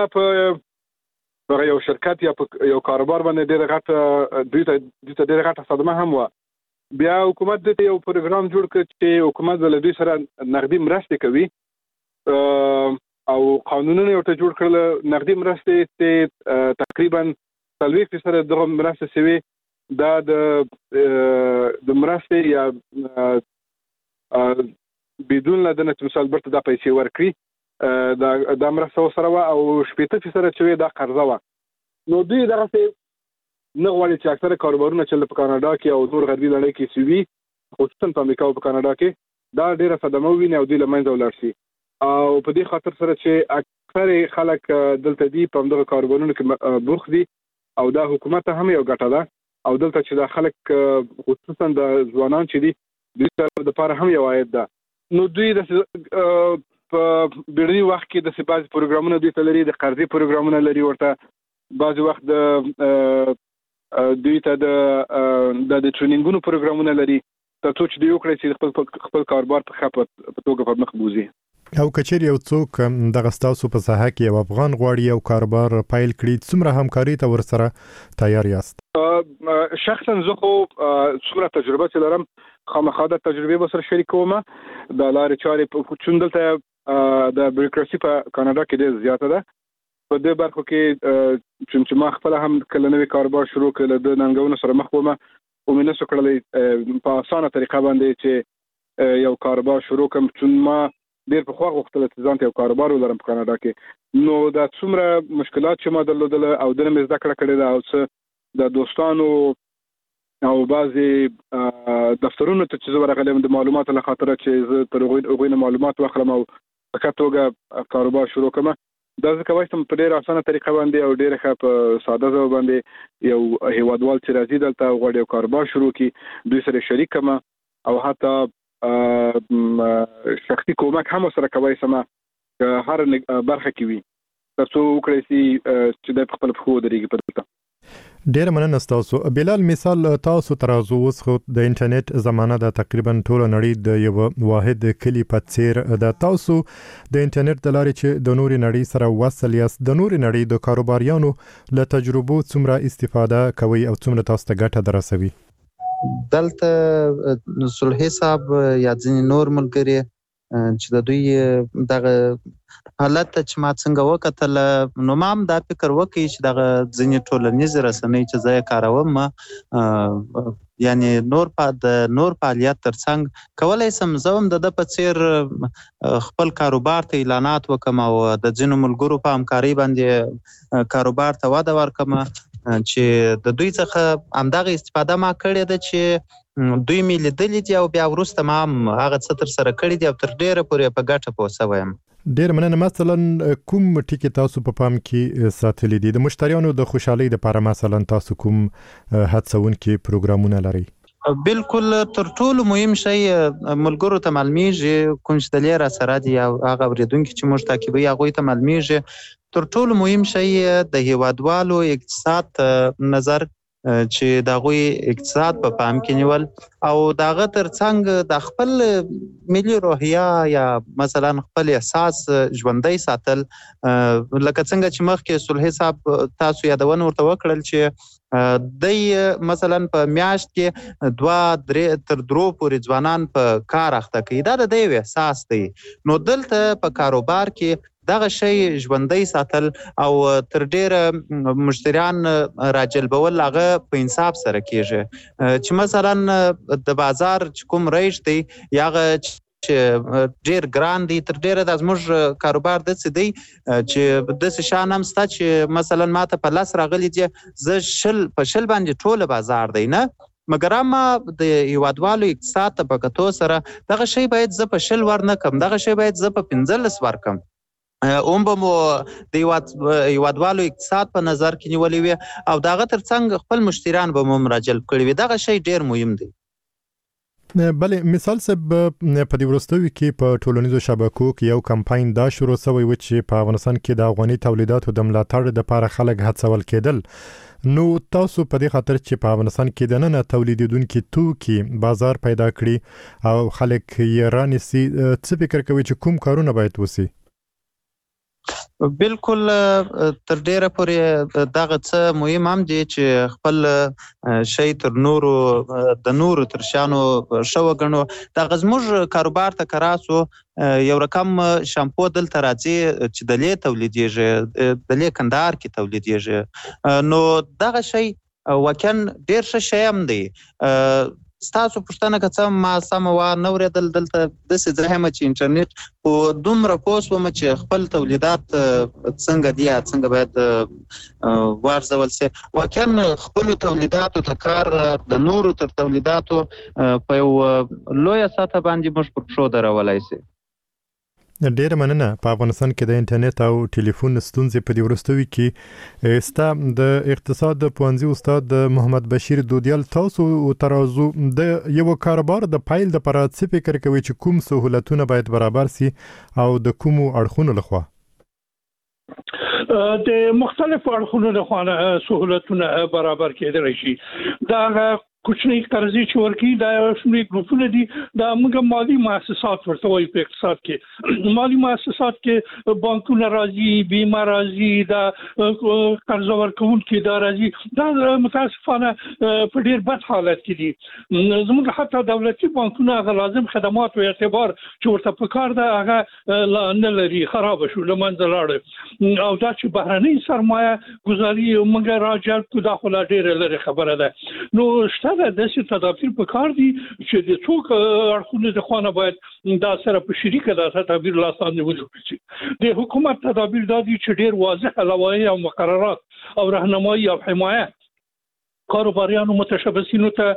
په یو شرکت یا په یو کاروبار باندې ډېر غټ دوی ته د ډېر غټ صدمه هم و. بیا حکومت د یو پروګرام جوړ کړ چې حکومت ول دوی سره نقدي مرستې کوي او قانونونه یو ته جوړ کړل نقدي مرستې چې تقریبا څلوېښت فیصد دغه مرستې سوي. دا د د مرستې یا بدون لدنه مثال برته د پیسې ورکړي دا د مرسته سره او شپږ فیصد چې دا قرضه و. نو دوی دغه څه نه غواړي چې اکثره کاروبارونه چې په کاناډا کې او نور غربي نړۍ کې سوي، خصوصا په امریکا او په کاناډا کې دا ډیره صدمه ویني او دوی له منځه ولاړ شي. او په دې خاطر سره چې اکثره خلک دلته دي په دغه کاروبارونو کې بوخت دي او دا حکومت هم یو ګټه ده. او دلته چې دا خلک خصوصا د ځوانان چې دي دوی سره د لپاره هم یو عاید ده. نو دوی د په بیړني وخت کې د سپاز پروګرامونه دوی ته لري، د قرضې پروګرامونه لري، ورته بعض وخت د دوی ته د د ټریننګونو پروګرامونه لري ترڅو چې دوی وکړي چې خپل خپل کاروبار په ښه توګه پر مخ بوځي. او کچېر یو څوک دغه ستاسو په ساحه کې یو افغان غواړي یو کاروبار پیل کړي، څومره همکاري ته ورسره تیار یاست؟ شخصا زه خو څومره تجربه لرم خامخا د تجربه به سره شریکوم د لارې چارې چون دلته د بیروکراسي په کاناډا کې ډېر زیاته ده په دې برخو کې چې ما خپل هم کله نوې کاروبار شروع کړل د ننګونو سره مخ ومه او مې نسو کړلې په اسانه طریقه باندې چې یو کاروبار شروع کوم چې ما ډېر په خوا غوښتل چې ځان ته یو کاروبار ولرم په کاناډا کې نو دا څومره مشکلات چې ما درلودل او د مې زده کړه کړې ده او څه د دوستانو او بعضي دفترونو ته چې ورغلم د معلوماتو له خاطر چې زه تر هغوی معلومات واخلم او په کټوګه کاروبار شروع کوم دا ځکه وایم په ډېر اسانه طریقه باندې او ډېر ښه په ساده ځای باندې یو هیوادوال چې راځي دلته غواړي یو کاروبار شروع کړي دوی سره شریک کما او حتی شخصي کومک هم سره کوي سم هر برخه کې وي تاسو وکړئ چې د خپل خو درېږي په دلته ډیر مننه تاسو بلال مثال تاسو ترازو اوس خو د انټرنیټ زمانہ د تقریبا ټول نړۍ د یو واحد کلی په څیر د تاسو د انټرنیټ د لارې چې د نوري نړۍ سره وصل یاست د نوري نړۍ د کاروباریانو له تجربو څومره استفاده کوي او څومره تاسو ته ګټه درسوي دلته صلحي صاحب یا ځینې نور ملګري چې د دوی دغه حالت چې ما څنګه وکتل نو ما هم دا فکر وکړ چې دغه ځینې ټولنیز رسنۍ چې زه کاروم یعنی نور په د نور فعالیت ترڅنګ کولای سم زوم د په څیر خپل کاروبار ته اعلانات وکم او د ځینو ملګرو په همکاري باندې کاروبار ته وده ورکم چې د دوی څخه همدغه استفاده ما کړې ده چې دوی مې لیدلې دي او بیا وروسته ما هغه څه تر سره کړي دي او تر ډیره پورې په ګټه پوه شوی یم ډیر مننه مثلا کوم ټکی تاسو په پام کې ساتلې دي د مشتریانو د خوشحالۍ لپاره مثلا تاسو کوم هڅونکي پروګرامونه لري بالکل تر ټولو مهم شی ملګرو ته معلومیږي کوم چې د لیر سره دي او هغه اوریدونکو چې موږ تعقیبوي هغه ته معلومیږي تر ټولو مهم شی د هیوادوالو اقتصاد نظر چې دغه اقتصاد په پام کې نیول او دغه ترڅنګ د خپل ملي روحیه یا مثلا خپل احساس ژوندۍ ساتل لکه څنګه چې مخکې صلحي صاحب تاسو یادونه ورته وکړل چې د مثلا په میاشت کې دوا درې تر درو پورې ځوانان په کار اخته کوي دا د دې احساس دی نو دلته په کاروبار کې دغه شی ژوندۍ ساتل او تر ډیره مشتریان راجلبول هغه په انصاف سره کیږي چې مثلا د بازار کوم ریټ دی یاغه چې ډیر ګران دی تر ډیره د زموږ کاروبار د څه دی چې د څه شان هم ستا چې مثلا ماته په لاس راغلی دی ز شل په شل باندې ټوله بازار دی نه مګر اما د هیوادوالو اقتصاد ته په کتو سره دغه شی باید ز په شل ور نه کم دغه شی باید ز په پنځلس ور کم اوم به مو د هیوادوالو اقتصاد په نظر کې نیولې وي او دغه ترڅنګ خپل مشتریان به مو راجلب کړي وي دغه شی ډیر مهم دی بلې مثال سب په دې ورستوي کې په ټولنیزو شبکو کې یو کمپاین دا شروع شوی و چې په افغانستان کې د افغاني تولیداتو د ملاتړ لپاره خلک هڅول کېدل نو تاسو په دې خاطر چې په افغانستان کې د نن تولیدونکو توکي بازار پیدا کړي او خلک یې رانیسي څه فکر کوي چې کوم کارونه باید وسی بالکل تر ډیره پورې دغه څه مهم هم دي چې خپل شی تر نورو د نورو تر شانو شو غنو د غزموږ کاروبار ته کراسو یو رقم شامپو دلته راځي چې د لې تولیدېږي د لې کندهار کې تولیدېږي نو دغه شی وکن ډیر ښه شی هم دی ستاسو پښتنه کڅم ما سم و نوریدل دلته د څه زهم چې انټرنیټ او دومره پوسوم چې خپل تولیدات څنګه دي څنګه باید ورزول سي وکم خپل تولیدات او کار د نورو تر تولیداتو په یو لوی ساته باندې مش پر شو درولای سي ډیر مننه په افغانستان کې د انټرنیټ او ټلیفون ستونزې په دې ورستوي کې ستا د اقتصاد پوهنځي استاد محمد بشیر دودیال تاسو ترازو د یو کاروبار د پایل د لپاره څه فکر کوي چې کوم سہولتونه باید برابر سي او د کوم اړخونو لخوا د مختلف اړخونو لخوا سہولتونه برابر کېدل شي دا کوچني قرضې چې ورکړي دا شمېر ګروپونه دي دا موږ مالي مؤسسات ورته وایي په اقتصاد کې مالي مؤسسات کې بانکونه راځي بیمه راځي دا قرض ورکوونکي دا راځي دا متاسفانه په ډېر بد حالت کې دي زموږ حتی دولتي بانکونه هغه لازم خدمات او اعتبار چې ورته په کار ده هغه نه لري خراب شو له منځه لاړ او دا چې بهرنۍ سرمایه ګزاري موږ راجع کو دا خو لا ډېره لري خبره ده نو شته د داسې تدابیر په کار دي چې د څوک اړخونه د خوانه باید دا سره په شریکه دا تدابیر لاسانه وجود شي د حکومت تدابیر دا دي چې ډېر واضح لوایح او مقررات او راهنمایي او حمایه کاروباریانو متشبثینو ته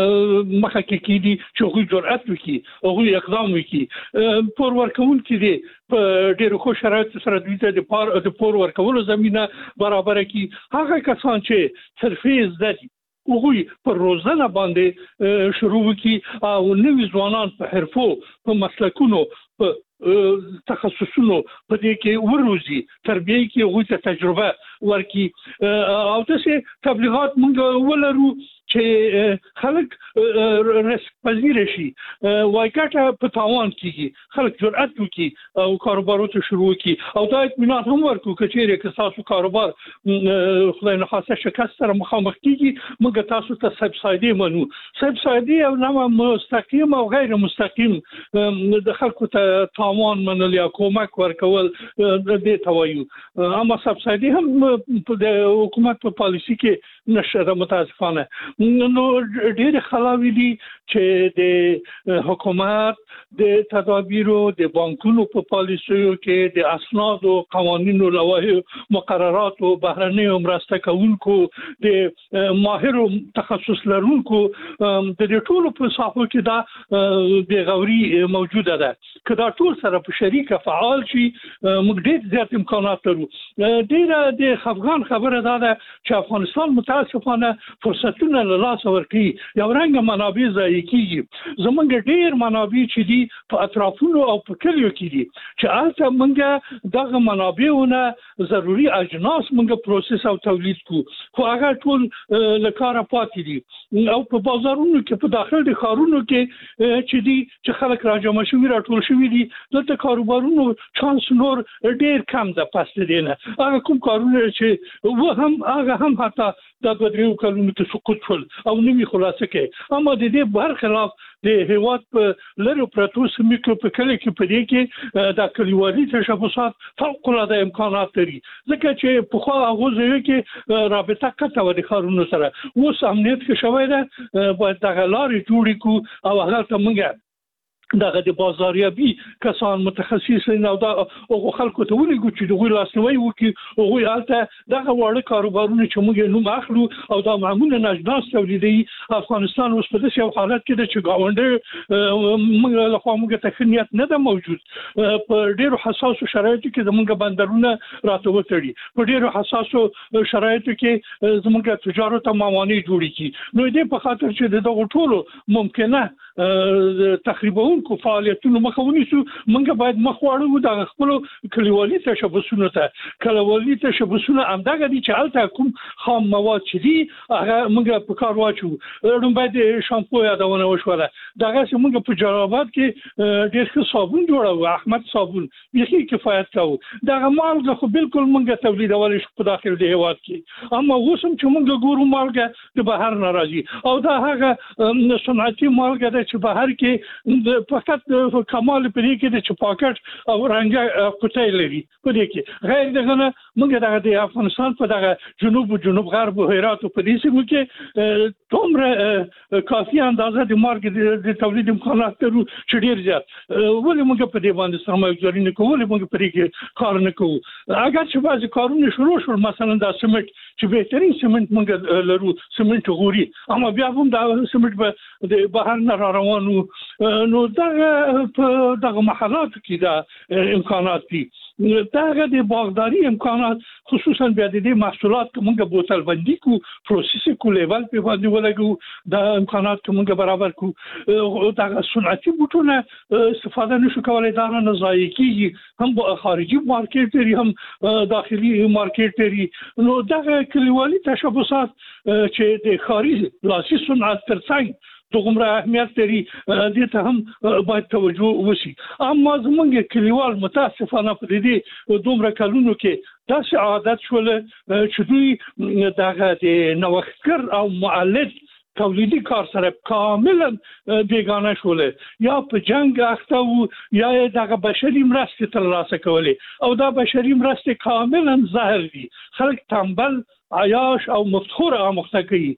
مخه کې کیدي چې هغوی جرأت وکړي هغوی اقدام وکړي پور ورکوونکي دي په ډېرو ښو شرایطو سره دوی ته د پور ورکولو زمینه برابره کړي هغه کسان چې حرفې زده دي هغوی پر روزنه باندې شروع وکړي او نوي ځوانان په حرفو په مسلکونو په تخصصونو په دې کې وروزي تربیه کې هغوی ته تجربه ورکړي او داسې تبلیغات موږ ولرو چې خلک رسک پذیر شي وای ګټه په تاوان کېږي خلک جرأت وکړي او کاروبارو ته شروع وکړي او دا اطمینان هم ورکړو که چیرې که تاسو کاروبار خدای نخواسته شکست سره مخامخ کېږي موږ تاسو ته سبسایډي منو سبسایډي او نه مستقیم او غیر مستقیم د خلکو ته تاوان منل یا کومک ورکول دې ته وایو اما سبسایډي هم د حکومت په پالیسي کې نشته متاسفانه نو ډېر خلاوی دي چې د حکومت د تدابیرو د بانکونو په پالیسیو کې د اسناد او قوانینو لوایح مقررات او بهرنیو مرسته کوونکو د ماهر تخصص لرونکو د دې ټولو په صحو کې دا د غوري موجوده ده کدا ټول سره په شریکه فعال شي موږ ډېر زیات امکانات لرو ډېر د افغان خبره ده چې افغانستان متاسفانه فرصتونه له لاسه ورکړي یو رنګ منابع ضایع کیږي زمونږ ډېر منابع چې دي په اطرافونو او په کلیو کې دي چې هلته موږ دغه منابعونه ضروري اجناس موږ پروسس او تولید کو خو هغه ټول له کاره پاتې دي او په بازارونو کې په داخل د ښارونو کې چې دي چې خلک راجمع شوي راټول شوي دي دلته کاروبارونو چانس نور ډېر کم ده پس دی نه هغه کوم کارونه چې و هم هغه هم حتی دا دوه درې کلونو ته سقوط شول او نوي خلاصه کوي اما د دې برخلاف د هیواد په لرو پرتو سیمو کې په کلی کې په دې کې د کلیوالي تشبثات فوق العاده امکانات لري ځکه چې په خو هغه ځای کې رابطه قطع و د خارونو سره اوس امنیت کې شوی ده باید دغه لارې جوړې کو او هغه ته موږ دغه د بازاریابي کسان متخصصین او د خلکو ته ولګو چې دغه لاسنوي وکړي او هلته دغه وړ کاروبارونه چې موږ نو اخلو او دا معمولا اجناس تولیدي افغانستان اوس په داسې حالت کې ده چې گاونډي موږ له خوا موږ ته خنیت نه ده موجود په ډیرو حساسو شرایطو کې زموږ بندرونه راته وتړي په ډیرو حساسو شرایطو کې زموږ تجارت مامانی جوړي کی نو دې په خاطر چې دغه ټولو ممکنه تخریبون کو فعالیتونو مخه ونیسو موږ باید مخ واړو د خپل کلیوالي تشبثونو ته کلیوالي تشبثونه همدغه دي چې الته کوم خام مواد چې دي هغه موږ په کار واچو نو باید شامپو یادونه وشوله دغه چې موږ په جوابات کې ډېر ښه صابون جوړو احمد صابون یخي کفایت کوو دغه مالګه خو بالکل موږ تولیدول شو په داخل د هیواد کې اما اوسم چې موږ ګورو مالګه د بهر ناراضي او دا هغه صنعتي مالګه ده چې بهر کې فقط کمال پرې کې د چپاکټ او رنګه کوټای لري په دې کې غیر دغه نه موږ دغه د افغانستان په دغه جنوب او جنوب غرب هرات په دې سیمه کې دومره کافي اندازه د مارګ د تولید امکانات لرو چې ډیر زیات ولې موږ په دې باندې سرمایه ګزاري نه کوو ولې موږ په دې کې کار نه کوو اگر چې بعضی کارونه شروع شول مثلا د سیمنټ چې بهترین سیمنټ موږ لرو سیمنټ غوري اما بیا هم دا سیمنټ به د بهر نه روانو نو دغه په دغه محلات کې دا امکانات دي دغه د باغداري امکانات خصوصا بیا د محصولات کومه بوتل بندي کو پروسس کو لیول په باندې ولګو د امکانات کومه برابر کو دغه صنعتي بوټونه استفاده نشو کولای دا نه ضایع کیږي هم خارجي مارکیټ لري هم داخلي مارکیټ لري نو دغه کلیوالي تشبثات چې د خارجي لاسي صنعت ترڅنګ دومره اهمیت لري دې ته هم باید توجه وشي اما زمونږ کلیوال متاسفانه په دې دومره کلونو کې داسې عادت شول چې دوی دغه د نوښتګر او مؤلد تولیدي کار سره کاملا بیگانه شول یا په جنگ اخته وو یا دغه بشري مرستې ترلاسه کولې او دا بشري مرستې کاملا زهر دي خلک تنبل عیاش او مفتخور آموخته کوي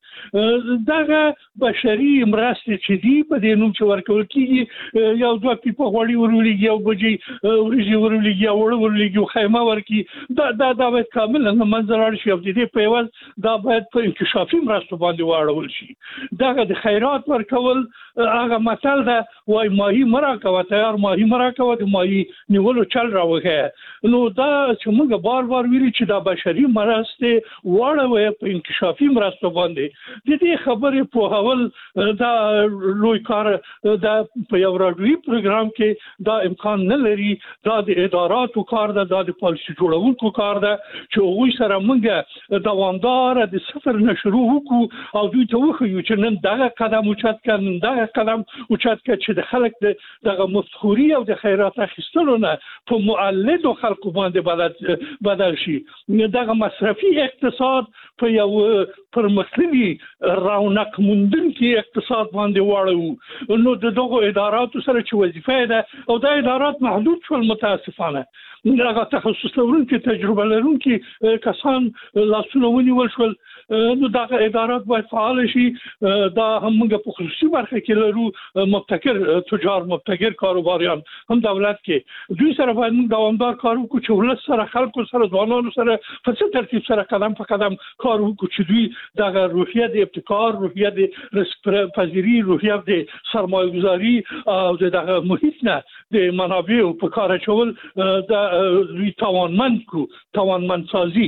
دغه بشري مرستې چې دی په دې نوم چې ورکول کیږي یو دوه پیپه غوړي ورولېږي یو بجې وریجې ورولېږي یا وړه ورولېږي خیمه ورکړي دا دا دا باید کاملا له منځه لاړ شي او د دې په عوض دا باید په انکشافي مرستو باندې واړول شي دغه د خیرات ورکول هغه متل ده وای ماهي مه راکوه تیار ماهي مه راکوه د ماهي نیولو چل راوښیه نو دا چې موږ بار بار ویلي چې دا بشري مرستې واړوي په انکشافي مرستو باندې د دې خبرې په حواله دا لوی کار دا په یو راډیوي پروګرام کې دا امکان نه لري دا د اداراتو کار ده دا د پالیسي جوړونکو کار ده چې هغوی سره موږ دوامدار د صفر نه شروع وکړو او دوی ته وښیو چې نن دغه قدم اوچت کړه نن دغه قدم اوچت کړه چې د خلک دغه مفتخوري او د خیرات اخیستلو نه په مؤلدو خلکو باندې بدل شي دغه مصرفي اقتصاد په یو پرمختللي رونق موندونکي اقتصاد باندې واړو نو د دغه اداراتو سره چې وظیفه ده او دا ادارات محدود شول متاسفانه دغه تخصص لرونکي تجربه لرونکي کسان لاسونه ونیول شول نو دغه ادارات باید فعال شي دا هم موږ په خصوصي برخه کې لرو مبتکر تجار مبتکر کاروباریان هم دولت کې دوی سره باید موږ دوامدار کار وکړو چې ولس سره خلکو سره ځوانانو سره په څه ترتیب سره قدم په قدم کار وکړو چې دوی دغه روحیه د ابتکار روحیه د رزق پذیری روحیه د سرمایه گذاری او دغه محیط نه د منابع په کار اچول د دوی توانمند کو توانمند سازي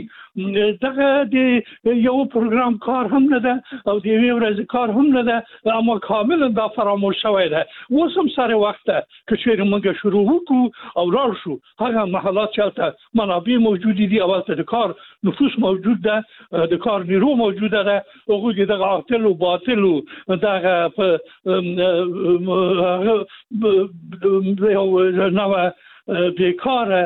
دغه د یو پروګرام کار هم نه ده او د یو ورځ کار هم نه ده اما کاملا دا فراموش شوی ده اوس هم سره وخت ده چې چیرې موږ شروع وکړو او لاړ شو هغه محلات چې منابع موجود دي او د کار نفوس موجود ده د کار نیرو موجوده ده هغوی دغه عاطل او باطل دغه هغه نو بیکاره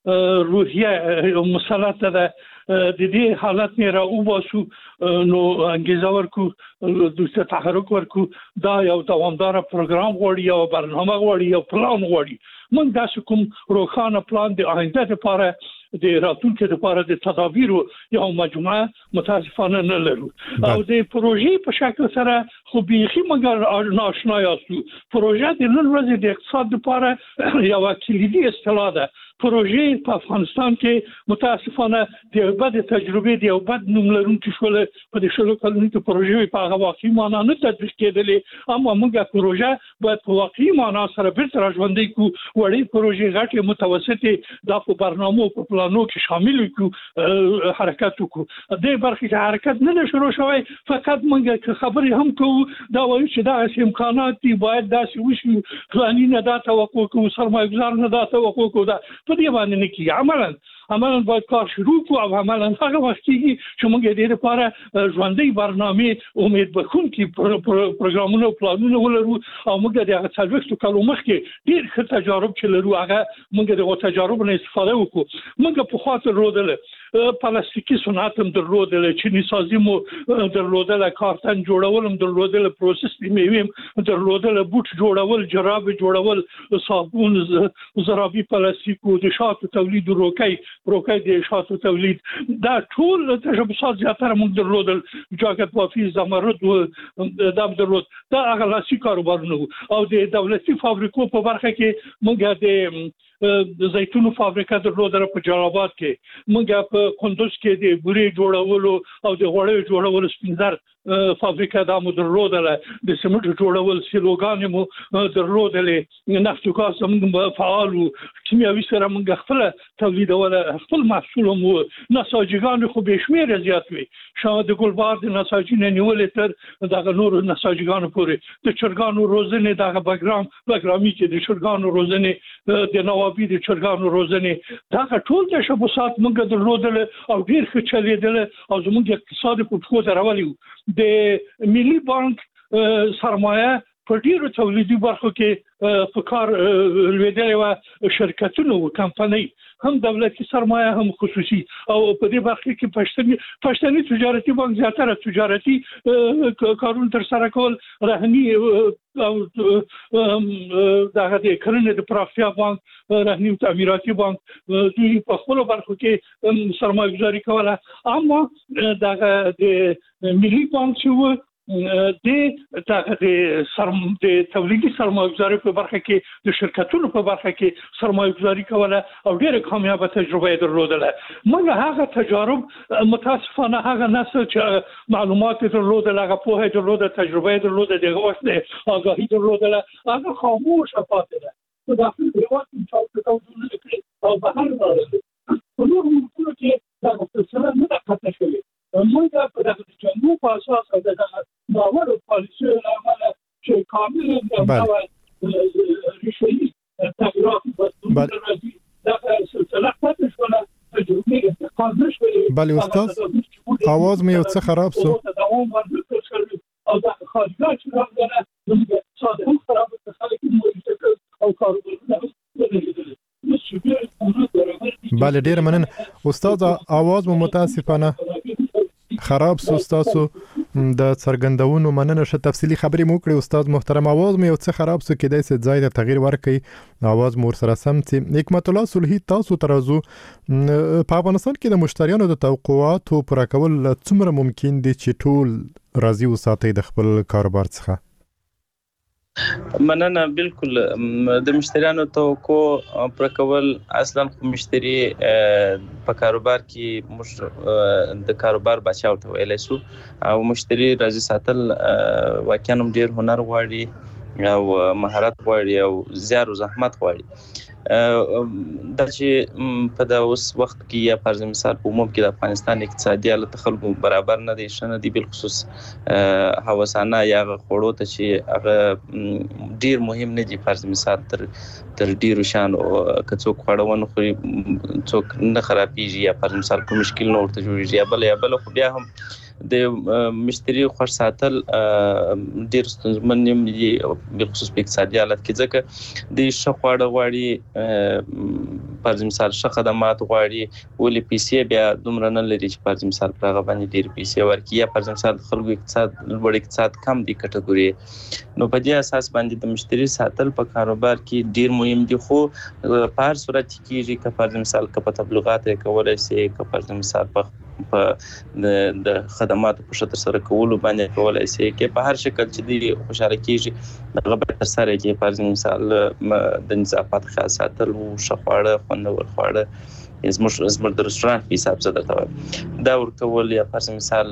روحیه مسلط ده د دې حالت نه را وباسو نو انګیزه ورکو د تحرک ورکو دا یو دوامدار پروګرام غوړي او برنامه غوړي او پلان غوړي موږ داسې کوم روښانه پلان د آینده لپاره د راتلونکي لپاره د تدابیر یو مجموعه متاسفانه نه لرو او د پروژې په شکل سره خو بيخي موږ ناشنا یاستو پروژه د نن ورځې د اقتصاد لپاره یو کلیدي اصطلاح ده پروژې په افغانستان کې متاسفانه د بد تجربه دی او بد نوم لرونکي شول په دې شلو کلونو کې پروژې په هغه واقعي معنا نه تطبیق کېدلې اما موږ پروژه باید په واقعي معنا سره بیرته راژوندۍ کو وړي پروژې غټه متوسطه د په برنامو په پلانو کې شامل کو حرکت کو د برخې د حرکت نه شروع شوی فقط موږ خبرې هم کوو دا وایي چې دا امکانات دي باید داسې وشي پلاني نه دا توقع کو سرمایه گذار نه دا توقع کو دا په دې باندې نه کی عملاً عملاً باید کار شروع کو او عملاً هغه وخت کې چې موږ د دې لپاره ژوندۍ برنامه امید بخونکي پروګرامونه او پلانونه ولرو او موږ د هغه څلوېښتو کالو مخکې ډېر ښه تجارب چې لرو هغه موږ د تجارب نه استفاده وکړو موږ په خاطر رودل پلاستیکي صنعت هم درلودل چینی سازي مو درلودل کارتن جوړول هم درلودل پروسس میوه درلودل بوټ جوړول جراب جوړول صابون زرابي پلاستیکو د شاتو تولید روکي روکي د شاتو تولید دا ټول تجربات زیاتره موږ درلودل جاکټ وافي زمرد د درلود دا هغه لاسي کاروبارونه او د دولتي فابریکو په برخه کې موږ د د زیتونو فابریکه درلودره په جلال آباد کې موږ په کندوز کې د بوري جوړولو او د غوړیو جوړولو سپینزر فابریکه د مو درلودله د سیمنټ جوړول سیلوګان مو درلودلې نفت او ګاز موږ فعال کیمیاوي سره موږ خپل تولیدول خپل محصول مو نساجګان خو به شمیر زیات وي شاید د ګلبار د نساجي نه نیولې تر دغه نور نساجګان پورې د چرګانو روزنه دغه بګرام بګرامي چې د چرګانو روزنه د نوابي د چرګانو روزنه دا ټول تشبثات موږ درلودل او ډیر ښه چلیدل او زموږ اقتصاد په ټکو درولیو د ملي بانک سرمایه په ډیرو تولیدي برخو کې په کار لویدلې و شرکتونو او کمپنۍ هم دولتي سرمایه هم خصوصي او په دې برخه کې پښتني پښتني تجارتي بانک زیاتره تجارتي کارونه تر سره کول رهنی او دغه د کرنې د پراختیا بانک رهنی تعمیراتي بانک دوی په خپل برخو کې سرمایه گذاري کوله اما دغه د ملي بانک چې د دغه د سرم د تولیدي سرمایه‌ګذاري په برخه کې د شرکتونو په برخه کې سرمایه‌ګذاري کوله او ډېره کامیابه تجربه یې درلودله موږ هغه تجارب متاسفانه هغه نسل چې معلومات درلودل هغه په درلوده تجربه درلوده دغه وخت آگاهی درلودله هغه خاموش پاتې ده په داخل هیواد کې څو څه کوي او په هر ډول په نور ملکونو کې دا څه نه راځي شوی موږ په دغه جنوب په اساس د باور او پالیسي عمله چې کامل د ریشي تغیرات بدلون دا سلسله پاتې شوه تجربه قادر شوه بله استاد आवाज مې یو څه خراب سو او دا خارجات چې راغله زموږ اقتصاد هم خراب شو خلک مو او کاروبارونه بله ډیر مننه استاد आवाज مو متاسفانه خراب سو تاسو د څرګندونو مننه شه تفصیلی خبرې مو کړې استاد محترم आवाज مې یو څه خراب سو کېدای سي ځای د تغییر ورکړي आवाज مور سره سم چې حکمت الله صلحي تاسو ترازو په افغانستان کې د مشتریانو د توقعاتو پوره کول څومره ممکن دي چې ټول راضي وساتي د خپل کاروبار څخه مننه بالکل د مشتریانو توقع پر کول اصلا مشتری په کاروبار کې مش د کاروبار بچاو ته ویل شو او مشتری راځي ساتل واقعا ډیر هنر غواړي او مهارت غواړي او زیار او زحمت غواړي دا چې په دا اوس وخت کې یا فرض مثال په عموم کې د افغانستان اقتصادي حالت خلکو برابر نه دي شنه دي بل خصوص هوسانه یا خړو ته چې هغه ډیر مهم نه دي فرض مثال تر تر ډیرو شان که څوک خړونه خوري څوک نه خرابېږي یا فرض مثال کوم مشکل نه ورته جوړیږي یا بل یا بل خو بیا هم د مشتری خوښ ساتل ډیر ستونزمن دي په خصوص په اقتصادي حالت کې ځکه د شخواړه غواړي پر مثال ش خدمات غواړي ولې پیسې بیا دومره نه لري چې پر مثال پر هغه باندې ډیر پیسې ورکړي یا پر مثال خلکو اقتصاد لوړ اقتصاد کم دي کټګوري نو په دې اساس باندې د مشتری ساتل په کاروبار کې ډیر مهم دي خو په هر صورت کې چې پر مثال په تبلیغات کولای شي پر مثال په د خدماتو په شتر سره کولو باندې کولای شي کې په هر شکل چې دی خوشاله کیږي دغه به تر سره کې پر مثال د نظافت خاص ساتل او شخواړه خوندور خواړه زموږ زموږ د رستورانت په حساب زده تا دا ورکول یا پر مثال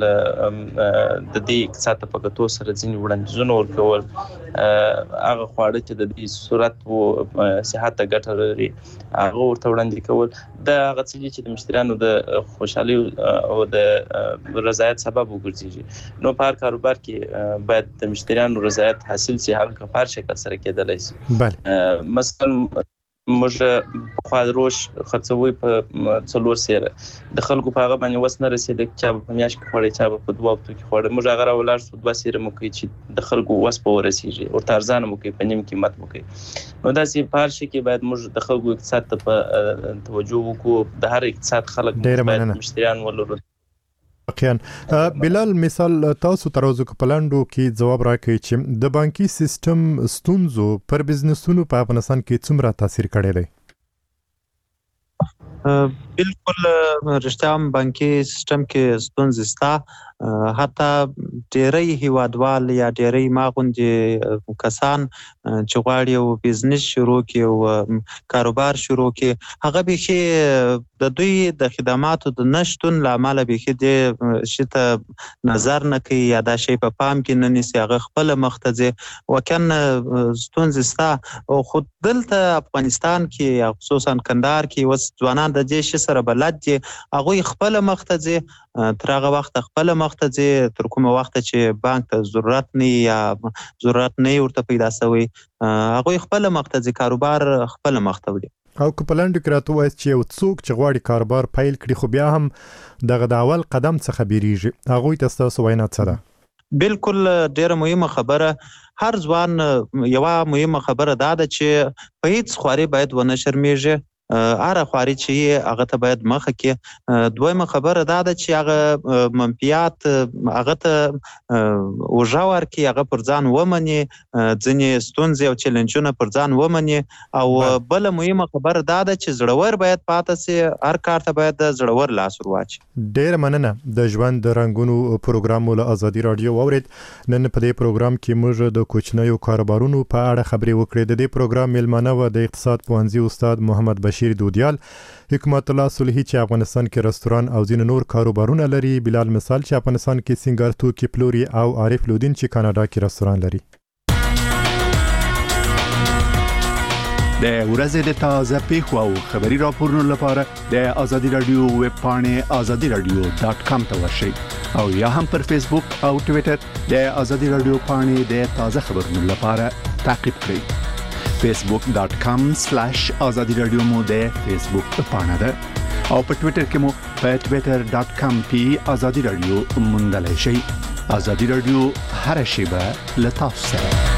د دې اقتصاد په کتو سره ځینې وړاندیزونه ورکول هغه خواړه چې د دې صورت او صحت ته ګټه لري هغه ورته وړاندې کول دا هغه څه چې د مشتریانو د خوشحالي او د رضایت سبب وګرځي نو په هر کاروبار کې باید د مشتریانو رضایت حاصل شي هغه په هر شکل سره کېدلی شي بله مثلا موږ خو دروش خرڅوي په څلور سره د خلکو په هغه باندې وس نه رسیدل چې په میاش کې خوړې چې په دوه وختو کې خوړې موږ هغه راولار څو دوه سره مو کوي چې د خلکو وس په ورسیږي او ترزان مو کوي په نیم قیمت مو کوي نو دا سي په هر شي کې باید موږ د خلکو اقتصاد ته په توجه وکړو د هر اقتصاد خلک باید مشتریان ولرو واقعا بلال مثال تاسو ترازو کپلاندو کې جواب راکړي چې د بانکي سیستم ستونزو پر بزنسونو په افغانستان کې څومره تاثیر کړی دی بالکل رښتیا هم بانکي سیستم کې ستونزې شته. حتی ډېری هیوادوال یا ډېری ما غوندې کسان چې غواړي یو بزنس شروع کړي او کاروبار شروع کړي، هغه بیخي د دوی د خدماتو د نشتون له امله بیخي دې شي ته نظر نه کوي یا دا شی په پام کې نه نیسي، هغه خپله مخته ځي. واقعا ستونزې شته. خو دلته افغانستان کې خصوصا کندهار کې اوس ځوانان د دې شي سره بلد دي، هغوی خپله مخته ځي، تر هغه وخته خپله مخته ځي تر کومه وخته چې بانک ته ضرورت نه یا ضرورت نه ورته پیدا شوی، هغوی خپله مخته ځي، کاروبار خپله مخته وړي. او که په لنډو کې راته ووایاست چې یو څوک چې غواړي کاروبار پیل کړي خو بیا هم دغه د اول قدم څخه بیریږي، هغوی ته ستاسو وینا څه ده؟ بالکل ډېره مهمه خبره. هر ځوان یوه مهمه خبره دا ده چې په هیڅ خواري باید ونه شرمېږي، هره خواري چې هغه ته باید مخه کړي. دویمه خبره دا ده چې هغه منفیات هغه ته اوږه ورکړي، هغه پر ځان ومني، ځینې ستونزې او چیلنجونه پر ځان ومني. او بله مهمه خبره دا ده چې زړور باید پاتې سي، هر کار ته باید زړور لاس ور واچي. ډېره مننه. د ژوند د رنګونو پروګرام مو له ازادي راډیو واورېد. نن په دې پروګرام کې موږ د کوچنیو کاروبارونو په اړه خبرې وکړې. د دې پروګرام میلمانه و د اقتصاد پوهنځي استاد محمد بشیر دودیال، حکمت الله صلحي چې افغانستان کې رستوران او ځینې نور کاروبارونه لري، بلال مثال چې افغانستان کې سنگار توکي پلوري، او عارف لودین چې کاناډا کې رستوران لري. د ورځې د تازه پیښو او خبري راپورونو لپاره د ازادي رادیو ویب پاڼې ازادي رادیو ډاټ کام ته ورشئ، او یا هم پر فیسبوک او ټویټر د ازادي رادیو پاڼې د تازه خبرونو لپاره تعقیب کړئ. فیسبوک ډاټ کام سلیش ازادي رادیو مو د فیسبوک پاڼه ده، او په ټویټر کې مو په ټویټر ډاټ کام پی ازادي رادیو موندلی شئ. ازادي رادیو هر شیبه له تاسو سره.